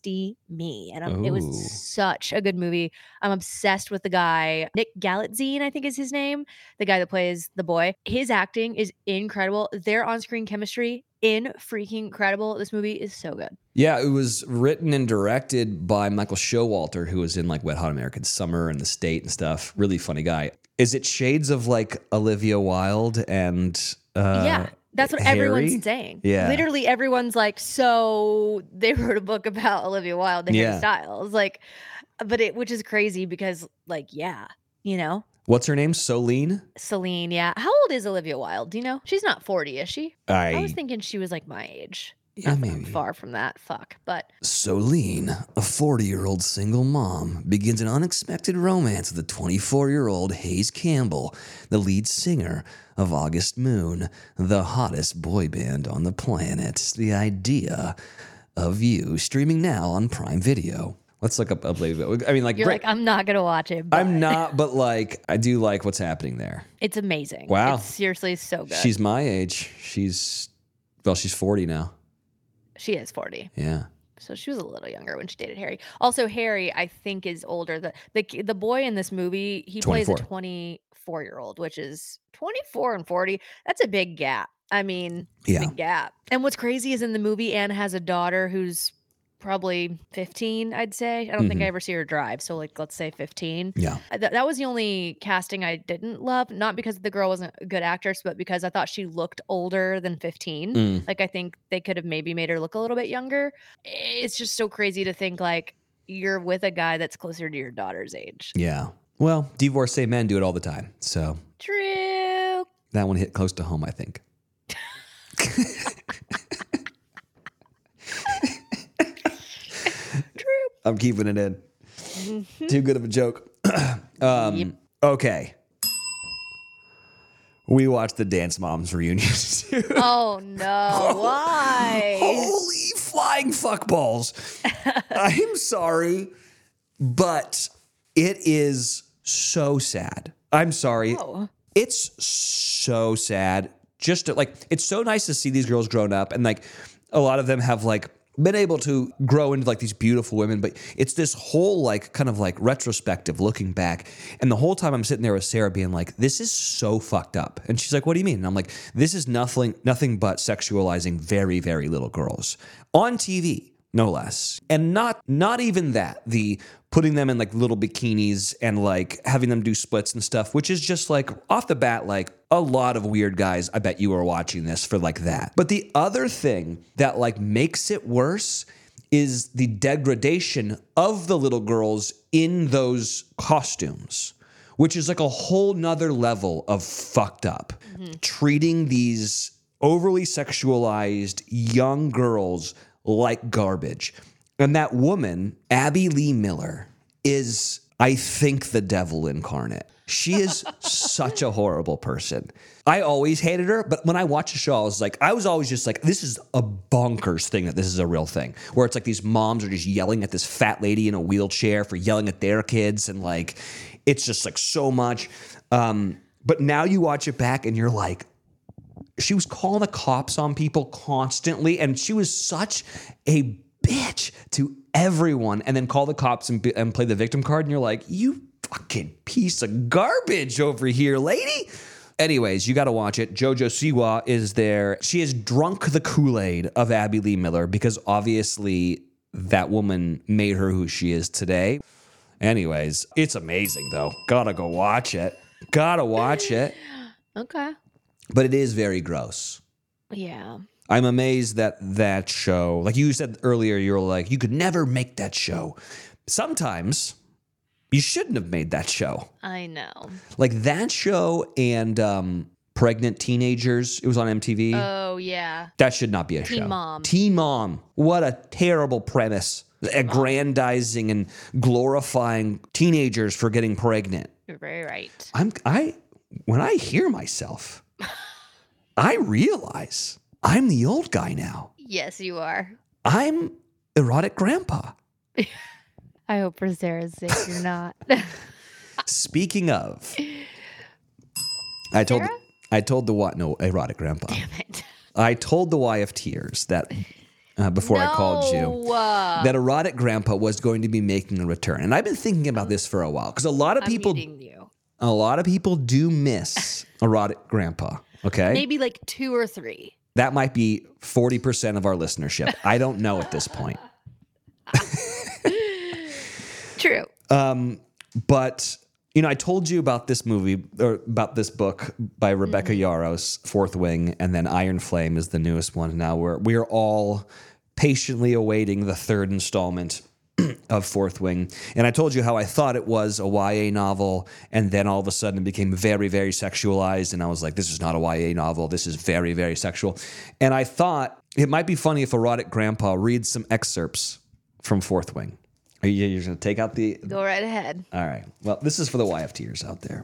steamy and I'm, it was Ooh. such a good movie. I'm obsessed with the guy Nick Galitzine, I think is his name, the guy that plays the boy. His acting is incredible. Their on-screen chemistry in freaking incredible. This movie is so good. Yeah, it was written and directed by Michael Showalter, who was in like Wet Hot American Summer and The State and stuff. Really funny guy. Is it shades of like Olivia Wilde and uh, Yeah, that's what Harry? everyone's saying. Yeah. Literally everyone's like, so they wrote a book about Olivia Wilde and Yeah. Harry Styles. Like, but it, which is crazy because, like, yeah, you know, What's her name? Solene? Celine, yeah. How old is Olivia Wilde? Do you know? She's not forty, is she? I, I was thinking she was like my age. yeah, Not that I'm maybe. far from that. Fuck. But Solene, a forty-year-old single mom, begins an unexpected romance with a twenty-four-year-old Hayes Campbell, the lead singer of August Moon, the hottest boy band on the planet. The Idea of You, streaming now on Prime Video. Let's look up Olivia. I mean, like, you're great- like, I'm not gonna watch it. But I'm not, but like, I do like what's happening there. It's amazing. Wow. It's seriously so good. She's my age. She's, well, she's forty now. she is forty. Yeah. So she was a little younger when she dated Harry. Also, Harry, I think, is older. The the the boy in this movie, he plays a twenty-four. twenty-four year old, which is twenty-four and forty. That's a big gap. I mean, Yeah. big gap. And what's crazy is in the movie, Anne has a daughter who's probably fifteen, I'd say. I don't think I Mhm. ever see her drive. So, like, let's say fifteen. Yeah. Uh, Th- that was the only casting I didn't love. Not because the girl wasn't a good actress, but because I thought she looked older than fifteen. Mm. Like, I think they could have maybe made her look a little bit younger. It's just so crazy to think, like, you're with a guy that's closer to your daughter's age. Yeah. Well, divorcee men do it all the time. So True. that one hit close to home, I think. True. I'm keeping it in. Mhm. Too good of a joke. um, Yep. Okay. We watched the Dance Moms reunion. Oh, no. Why? Holy flying fuckballs. I'm sorry, but it is so sad. I'm sorry. Oh. It's so sad. Just to, like, it's so nice to see these girls grown up, and like a lot of them have like been able to grow into like these beautiful women, but it's this whole like kind of like retrospective looking back. And the whole time I'm sitting there with Sarah being like, this is so fucked up. And she's like, what do you mean? And I'm like, this is nothing, nothing but sexualizing very, very little girls on T V, no less. And not, not even that, the putting them in like little bikinis and like having them do splits and stuff, which is just like off the bat, like a lot of weird guys. I bet you are watching this for like that. But the other thing that like makes it worse is the degradation of the little girls in those costumes, which is like a whole nother level of fucked up. Mm-hmm. Treating these overly sexualized young girls like garbage. And that woman, Abby Lee Miller, is, I think, the devil incarnate. She is such a horrible person. I always hated her, but when I watched the show, I was like, I was always just like, this is a bonkers thing that this is a real thing. Where it's like these moms are just yelling at this fat lady in a wheelchair for yelling at their kids. And like, it's just like so much. Um, but now you watch it back and you're like, she was calling the cops on people constantly. And she was such a bitch to everyone, and then call the cops and, be, and play the victim card. And you're like, you fucking piece of garbage over here, lady. Anyways, you got to watch it. JoJo Siwa is there. She has drunk the Kool-Aid of Abby Lee Miller because obviously that woman made her who she is today. Anyways, it's amazing though. Gotta go watch it. Gotta watch it. Okay. But it is very gross. Yeah. I'm amazed that that show, like you said earlier, you're like, you could never make that show. Sometimes you shouldn't have made that show. I know. Like that show and um, Pregnant Teenagers, it was on M T V. Oh, yeah. That should not be a Teen show. Mom. Teen Mom. What a terrible premise. Aggrandizing and glorifying teenagers for getting pregnant. You're very right. I'm I when I hear myself, I realize I'm the old guy now. Yes, you are. I'm erotic grandpa. I hope for Sarah's sake you're not. Speaking of, I told Sarah? I told the what? No, erotic grandpa. Damn it. I told the Y of Tears that uh, before I called you No, uh, that erotic grandpa was going to be making a return, and I've been thinking about this for a while because a lot of I'm people, meeting you. a lot of people do miss erotic grandpa. Okay, Maybe like two or three. that might be forty percent of our listenership. I don't know at this point. True. Um, but you know, I told you about this movie or about this book by Rebecca Mm-hmm. Yarros, Fourth Wing, and then Iron Flame is the newest one. Now we're we are all patiently awaiting the third installment of Fourth Wing. And I told you how I thought it was a Y A novel, and then all of a sudden it became very, very sexualized. And I was like, this is not a Y A novel. This is very, very sexual. And I thought it might be funny if Erotic Grandpa reads some excerpts from Fourth Wing. Are you you're going to take out the... Go right ahead. All right. Well, this is for the Y F Ters out there.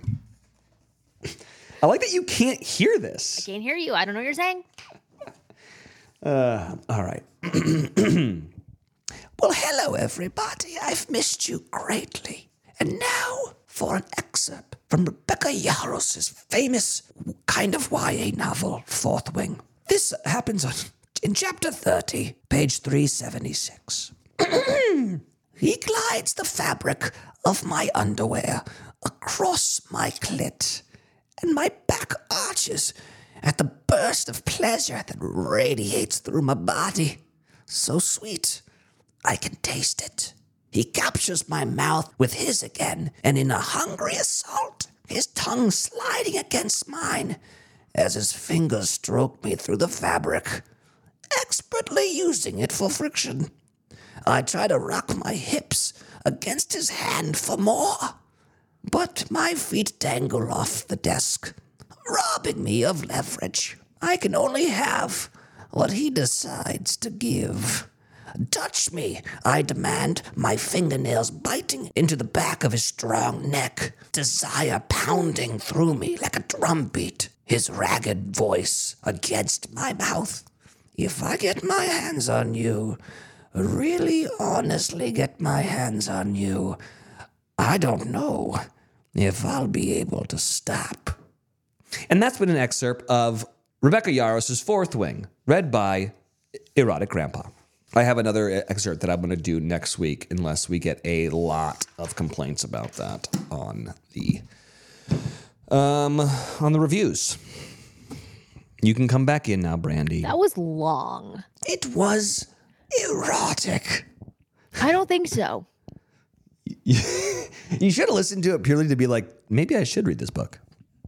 I like that you can't hear this. Can't hear you. I don't know what you're saying. Uh, all right. Well, hello, everybody. I've missed you greatly. And now for an excerpt from Rebecca Yarros' famous kind of Y A novel, Fourth Wing. This happens on, in chapter thirty, page three seventy-six. He glides the fabric of my underwear across my clit, and my back arches at the burst of pleasure that radiates through my body. So sweet, I can taste it. He captures my mouth with his again, and in a hungry assault, his tongue sliding against mine as his fingers stroke me through the fabric, expertly using it for friction. I try to rock my hips against his hand for more, but my feet dangle off the desk, robbing me of leverage. I can only have what he decides to give. Touch me, I demand, my fingernails biting into the back of his strong neck, desire pounding through me like a drumbeat, his ragged voice against my mouth. If I get my hands on you, really honestly get my hands on you, I don't know if I'll be able to stop. And that's been an excerpt of Rebecca Yarros' Fourth Wing, read by Erotic Grandpa. I have another excerpt that I'm going to do next week, unless we get a lot of complaints about that on the um on the reviews. You can come back in now, Brandy. That was long. It was erotic. I don't think so. You should have listened to it purely to be like, maybe I should read this book.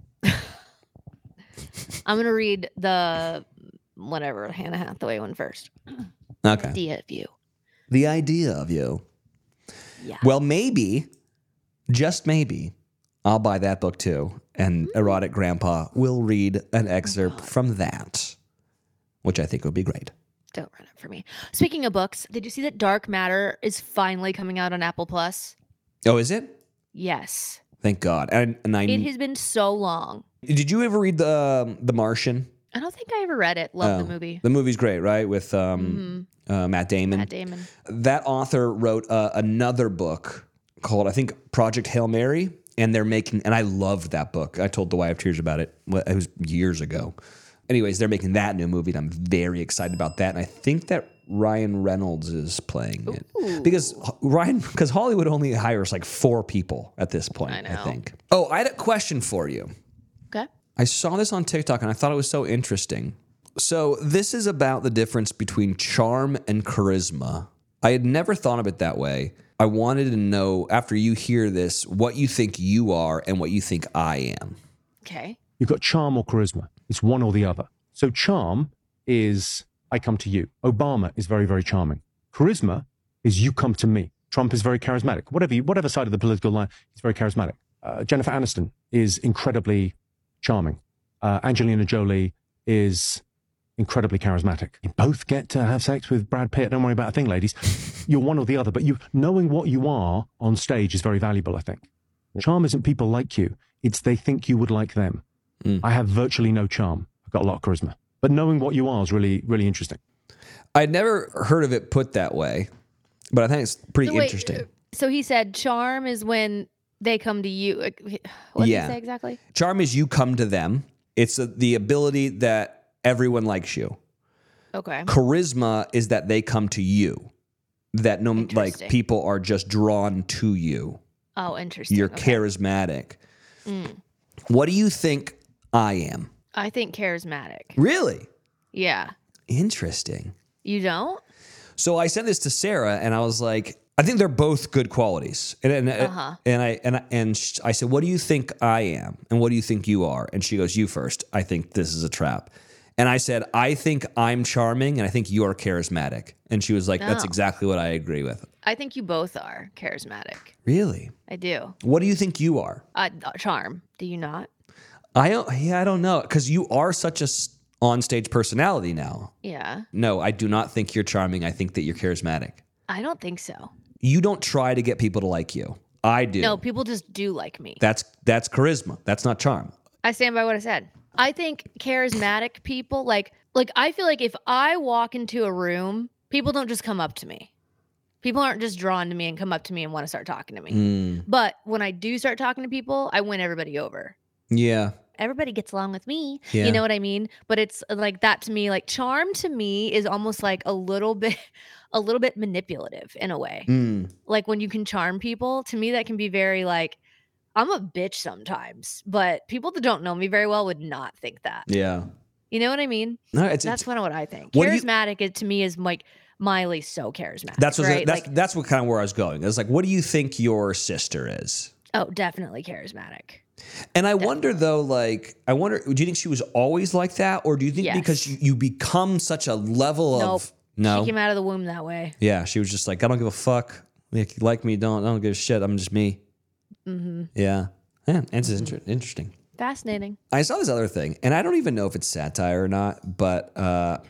I'm going to read the whatever Hannah Hathaway one first. Okay. Idea of you. The idea of you. Yeah. Well, maybe, just maybe, I'll buy that book too. And Erotic Grandpa will read an excerpt from that, which I think would be great. Don't run it for me. Speaking of books, did you see that Dark Matter is finally coming out on Apple Plus? Oh, is it? Yes. Thank God. And, and I It has been so long. Did you ever read the um, The Martian? I don't think I ever read it. Love Oh, the movie. The movie's great, right? With um, Mm-hmm. uh, Matt Damon. Matt Damon. That author wrote uh, another book called, I think, Project Hail Mary. And they're making, and I loved that book. I told the Why I Have Tears about it. Well, it was years ago. Anyways, they're making that new movie, and I'm very excited about that. And I think that Ryan Reynolds is playing it. Ooh. Because Ryan, because Hollywood only hires like four people at this point, I I, know. think. Oh, I had a question for you. Okay. I saw this on TikTok and I thought it was so interesting. So this is about the difference between charm and charisma. I had never thought of it that way. I wanted to know, after you hear this, what you think you are and what you think I am. Okay. You've got charm or charisma. It's one or the other. So charm is I come to you. Obama is very, very charming. Charisma is you come to me. Trump is very charismatic. Whatever you, whatever side of the political line, he's very charismatic. Uh, Jennifer Aniston is incredibly charming. Uh, Angelina Jolie is incredibly charismatic. You both get to have sex with Brad Pitt. Don't worry about a thing, ladies. You're one or the other, but you knowing what you are on stage is very valuable, I think. Charm isn't people like you. It's they think you would like them. Mm. I have virtually no charm. I've got a lot of charisma. But knowing what you are is really, really interesting. I'd never heard of it put that way, but I think it's pretty So wait, interesting. So he said charm is when they come to you. What did Yeah. he say exactly? Charm is you come to them. It's a, the ability that everyone likes you. Okay. Charisma is that they come to you. That no, like Interesting. people are just drawn to you. Oh, interesting. You're Okay. charismatic. Mm. What do you think I am? I think charismatic. Really? Yeah. Interesting. You don't? So I sent this to Sarah, and I was like, I think they're both good qualities. And and, Uh-huh. and I and I, and sh- I said, what do you think I am, and what do you think you are? And she goes, you first. I think this is a trap. And I said, I think I'm charming, and I think you're charismatic. And she was like, that's Oh. exactly what I agree with. I think you both are charismatic. Really? I do. What do you think you are? Uh, charm. Do you not? I don't. Yeah, I don't know, because you are such a s- on-stage personality now. Yeah. No, I do not think you're charming. I think that you're charismatic. I don't think so. You don't try to get people to like you. I do. No, people just do like me. That's that's charisma. That's not charm. I stand by what I said. I think charismatic people, like, like I feel like if I walk into a room, people don't just come up to me. People aren't just drawn to me and come up to me and want to start talking to me. Mm, But when I do start talking to people, I win everybody over. yeah. Everybody gets along with me. Yeah. You know what I mean? But it's like that to me, like charm to me is almost like a little bit, a little bit manipulative in a way. Mm, Like when you can charm people, to me, that can be very like, I'm a bitch sometimes, but people that don't know me very well would not think that. yeah. You know what I mean? No, it's, That's it's kind of what I think. What do you- Charismatic it, to me is like Miley's so charismatic. that's what right? that's like, that's what kind of where I was going. It's like, what do you think your sister is? oh, definitely charismatic. And I wonder though, like, I wonder, do you think she was always like that, or do you think Yes. because you, you become such a level Nope. of no? She came out of the womb that way. Yeah, she was just like, I don't give a fuck. Like, you like me, don't. I don't give a shit. I'm just me. Mm-hmm. Yeah, yeah. It's inter- interesting. Fascinating. I saw this other thing, and I don't even know if it's satire or not, but uh,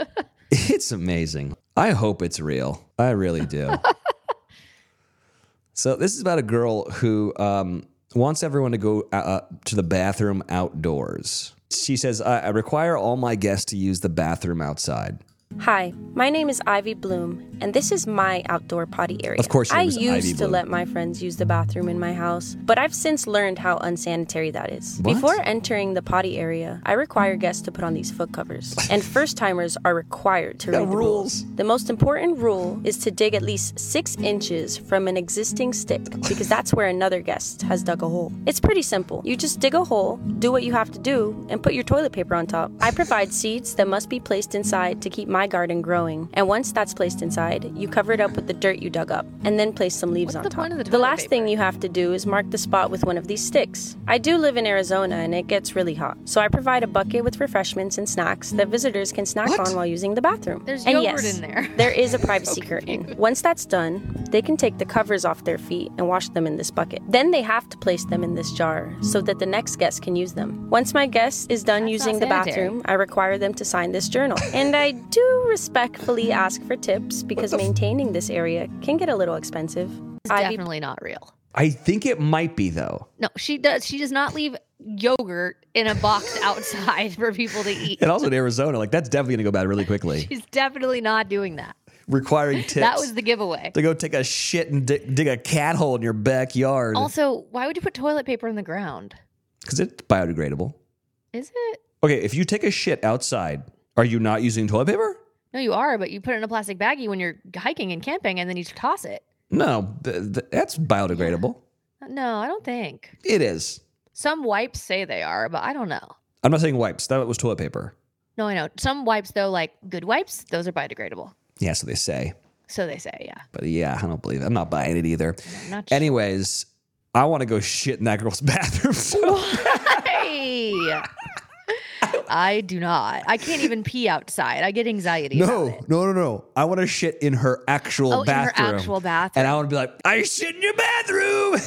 it's amazing. I hope it's real. I really do. So this is about a girl who um, wants everyone to go uh, to the bathroom outdoors. She says, I, I require all my guests to use the bathroom outside. Hi, my name is Ivy Bloom, and this is my outdoor potty area. Of course your I name is used Ivy to Bloom. let my friends use the bathroom in my house, but I've since learned how unsanitary that is. What? Before entering the potty area, I require guests to put on these foot covers, and first-timers are required to Got read the rules. rules. The most important rule is to dig at least six inches from an existing stick, because that's where another guest has dug a hole. It's pretty simple. You just dig a hole, do what you have to do, and put your toilet paper on top. I provide seeds that must be placed inside to keep my garden growing. And once that's placed inside, outside, you cover it up with the dirt you dug up, and then place some leaves What's on the top. point of the The toilet last paper? thing you have to do is mark the spot with one of these sticks. I do live in Arizona, and it gets really hot, so I provide a bucket with refreshments and snacks that visitors can snack What? on while using the bathroom. There's and yogurt yes, in there. there is a privacy curtain. Once that's done, they can take the covers off their feet and wash them in this bucket. Then they have to place them in this jar so that the next guest can use them. Once my guest is done That's using not the sanitary. bathroom, I require them to sign this journal. And I do respectfully ask for tips because maintaining this area can get a little expensive. It's I'd be definitely not real. I think it might be, though. No, she does. She does not leave yogurt in a box outside for people to eat. And also in Arizona, like that's definitely going to go bad really quickly. She's definitely not doing that. Requiring tips. That was the giveaway. to go take a shit and dig, dig a cat hole in your backyard. Also, why would you put toilet paper in the ground? Because it's biodegradable. Is it? Okay, if you take a shit outside, are you not using toilet paper? No, you are, but you put it in a plastic baggie when you're hiking and camping, and then you toss it. No, th- th- that's biodegradable. No, I don't think. It is. Some wipes say they are, but I don't know. I'm not saying wipes. That was toilet paper. No, I know. Some wipes, though, like good wipes, those are biodegradable. Yeah, so they say. So they say, yeah. But yeah, I don't believe it. I'm not buying it either. I'm not sure. Anyways, I want to go shit in that girl's bathroom. So Hey! I do not. I can't even pee outside. I get anxiety. no, about it. no, no, no. I want to shit in her actual Oh, in her bathroom. actual bathroom. And I want to be like, I shit in your bathroom.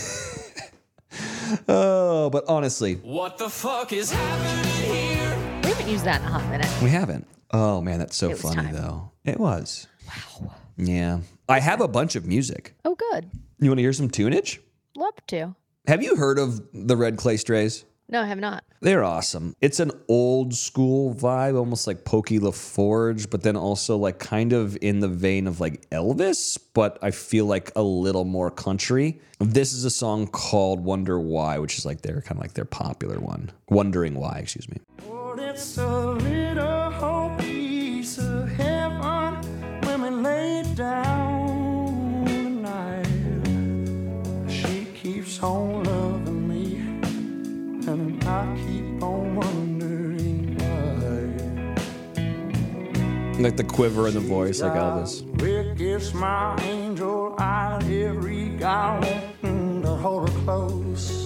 Oh, but honestly, What the fuck is happening here? We haven't used that in a hot minute. we haven't. Oh man, that's so It was funny time. though. It was. Wow. Yeah. I have a bunch of music. Oh, good. You want to hear some tunage? Love to. Have you heard of the Red Clay Strays? No, I have not. They're awesome. It's an old school vibe, almost like Pokey LaForge, but then also like kind of in the vein of like Elvis, but I feel like a little more country. This is a song called Wonder Why, which is like their kind of like their popular one. Wondering Why, excuse me. Oh, it's a little whole piece of heaven when we lay down tonight. She keeps on loving me, and I keep on wondering why. Like the quiver in the voice, like Elvis. Rick is my angel, I every guy wanting to hold her close.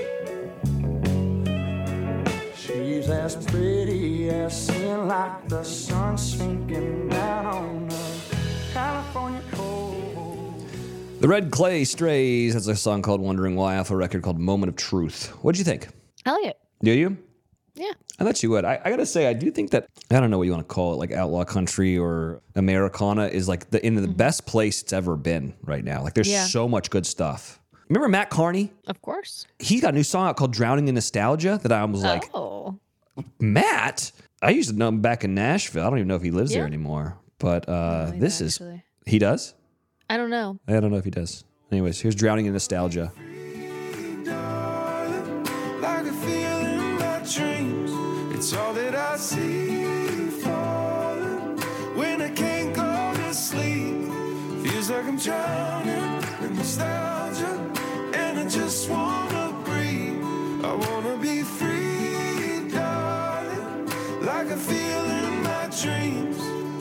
She's as pretty as sin, like the sun sinking down on the California coast. The Red Clay Strays has a song called Wondering Why off a record called Moment of Truth. What'd you think? I like it. Do you? Yeah. I thought you would. I, I gotta say, I do think that I don't know what you want to call it, like outlaw country or Americana, is like the in the best place it's ever been right now. Like there's Yeah. so much good stuff. Remember Matt Carney? Of course. He's got a new song out called "Drowning in Nostalgia" that I was like, oh. Matt. I used to know him back in Nashville. I don't even know if he lives there Yeah. anymore. But uh, Really, this is actually. he does. I don't know. I don't know if he does. Anyways, here's "Drowning in Nostalgia." Like a feeling in my dreams, it's all that I see falling when I can't go to sleep. Feels like I'm drowning in nostalgia, and I just wanna breathe. I wanna be free, darling, like I feel in my dreams.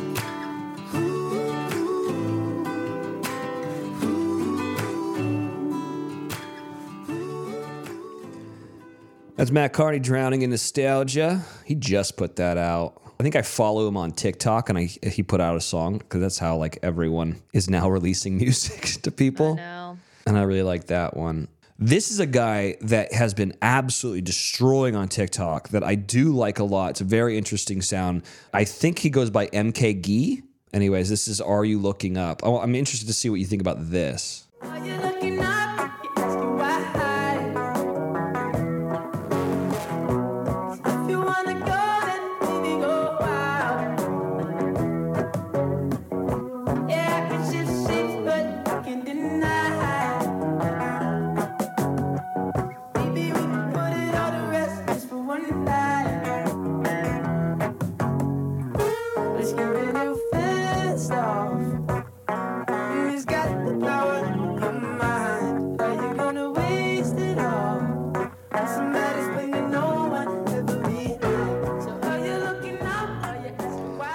That's Matt Carney, "Drowning in Nostalgia." He just put that out. I think I follow him on TikTok, and I, he put out a song because that's how like everyone is now releasing music to people. No. And I really like that one. This is a guy that has been absolutely destroying on TikTok that I do like a lot. It's a very interesting sound. I think he goes by M K Gee. Anyways, this is "Are You Looking Up?" Oh, I'm interested to see what you think about this. Are you looking up? You asking why? If you wanna go, then maybe go wild. Yeah, I can shift shit, but I can deny. Maybe we can put it all to rest just for one night. Let's get real fast off. It's got the power of mind.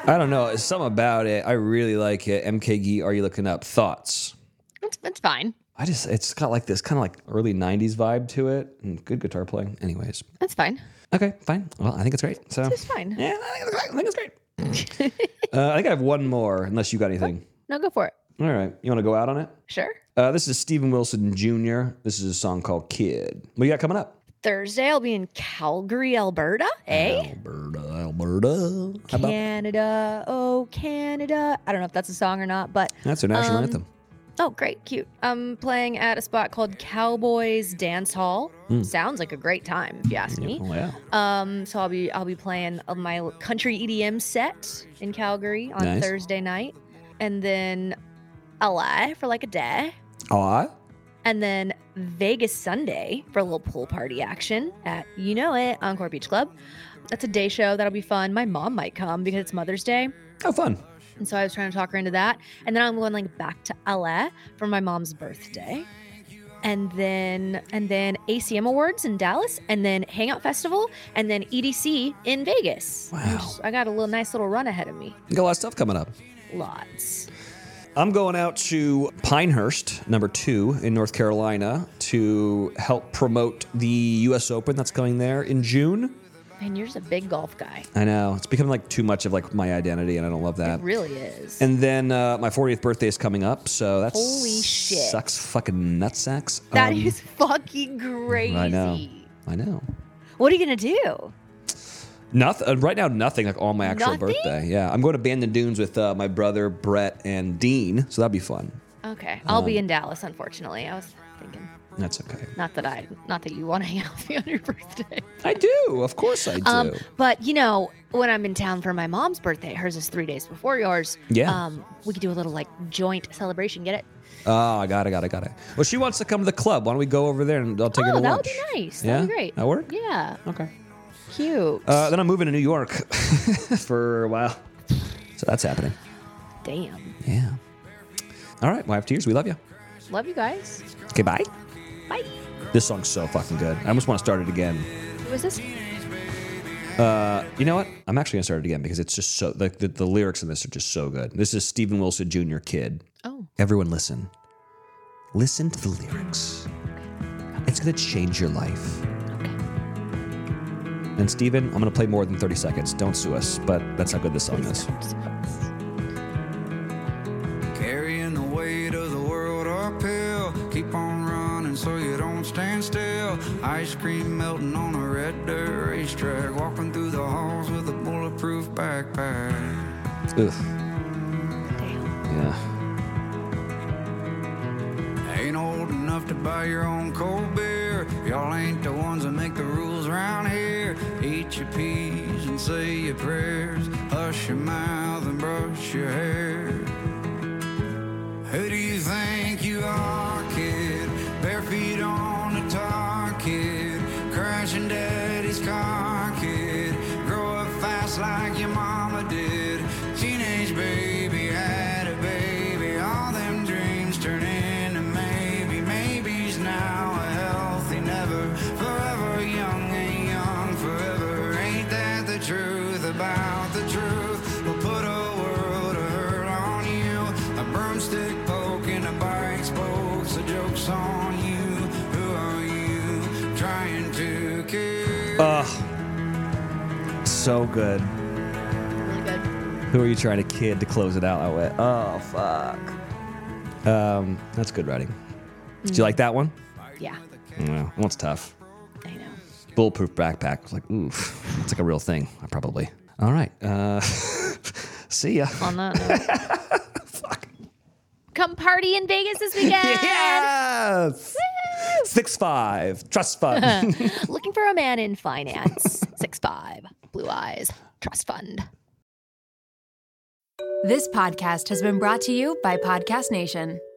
I don't know. It's something about it. I really like it. M K G, Are You Looking Up? Thoughts? It's, it's fine. I just, it's got like this kind of like early nineties vibe to it and good guitar playing. Anyways. That's fine. Okay, fine. Well, I think it's great. So It's fine. Yeah, I think it's great. I think it's great. uh, I think I have one more, unless you got anything. No, go for it. All right. You want to go out on it? Sure. Uh, this is Steven Wilson Junior This is a song called Kid. What do you got coming up? Thursday, I'll be in Calgary, Alberta, eh? Alberta, Alberta. How about Canada, oh, Canada. I don't know if that's a song or not, but that's their national um, anthem. Oh, great, cute. I'm playing at a spot called Cowboys Dance Hall. Mm. Sounds like a great time, if you ask me. Oh, yeah. Um, so I'll be I'll be playing my country E D M set in Calgary on Nice. Thursday night, and then L A for like a day, Aw. and then Vegas Sunday for a little pool party action at you know it Encore Beach Club. That's a day show that'll be fun. My mom might come because it's Mother's Day. Oh, fun. And so I was trying to talk her into that. And then I'm going like back to L A for my mom's birthday. And then and then A C M Awards in Dallas, and then Hangout Festival, and then E D C in Vegas. Wow. I'm just- I got a little nice little run ahead of me. You got a lot of stuff coming up. Lots. I'm going out to Pinehurst, number two in North Carolina, to help promote the U S Open that's coming there in June. And you're just a big golf guy. I know. It's becoming like too much of like my identity, and I don't love that. It really is. And then uh, my fortieth birthday is coming up, so that's Holy shit. sucks fucking nutsacks. That Um, is fucking crazy. I know. I know. What are you going to do? Nothing. Uh, right now, nothing like on my actual Nothing? birthday. Yeah, I'm going to Bandon Dunes with uh, my brother Brett and Dean, so that'd be fun. Okay. I'll Um, be in Dallas, unfortunately. I was thinking. That's okay. Not that I, not that you want to hang out with me on your birthday. I do. Of course I do. Um, but you know, when I'm in town for my mom's birthday, hers is three days before yours. Yeah. Um, we could do a little like joint celebration. Get it? Oh, I got it, got it, got it. Well, she wants to come to the club. Why don't we go over there and I'll take her Oh, to that lunch? would be nice. Yeah? That'd be great. That work? Yeah. Okay. Cute. Uh, then I'm moving to New York for a while. So that's happening. Damn. Yeah. All right, Wife Tears, we love you. Love you guys. Okay, bye. Bye. This song's so fucking good. I almost want to start it again. Who is this? Uh, you know what? I'm actually going to start it again because it's just so, the, the, the lyrics in this are just so good. This is Steven Wilson Junior Kid. Oh. Everyone listen. Listen to the lyrics. It's going to change your life. Okay. And Steven, I'm going to play more than thirty seconds. Don't sue us, but that's how good this song is. Carrying the weight of the world uphill. Keep on running so you don't stand still. Ice cream melting on a red dirt racetrack. Walking through the halls with a bulletproof backpack. Ugh. Damn. Yeah. Ain't old enough to buy your own cold beer. Y'all ain't the ones that make the rules around here. Eat your peas and say your prayers. Hush your mouth and brush your hair. Who do you think you are, kid? Bare feet on the tar, kid. Crashing daddy's car, kid. Grow up fast like your mama did. Teenage baby had a baby. All them dreams turn into maybe. Maybe's now a healthy never. Forever young and young forever. Ain't that the truth about the truth? We'll put a world of hurt on you. A broomstick poking a bike spokes. A joke's on you. Who are you trying to kill? Ugh. So good. Really good. Who are you trying to kid to close it out with? Oh, fuck. Um, that's good writing. Did you like that one? Yeah. Yeah, that one's tough. I know. Bulletproof backpack. Like, oof. It's like a real thing, probably. All right. Uh, see ya. On that note. Fuck. Come party in Vegas this weekend. Yes! Six five. Trust fund. Looking for a man in finance. Six five. Blue eyes. Trust fund. This podcast has been brought to you by Podcast Nation.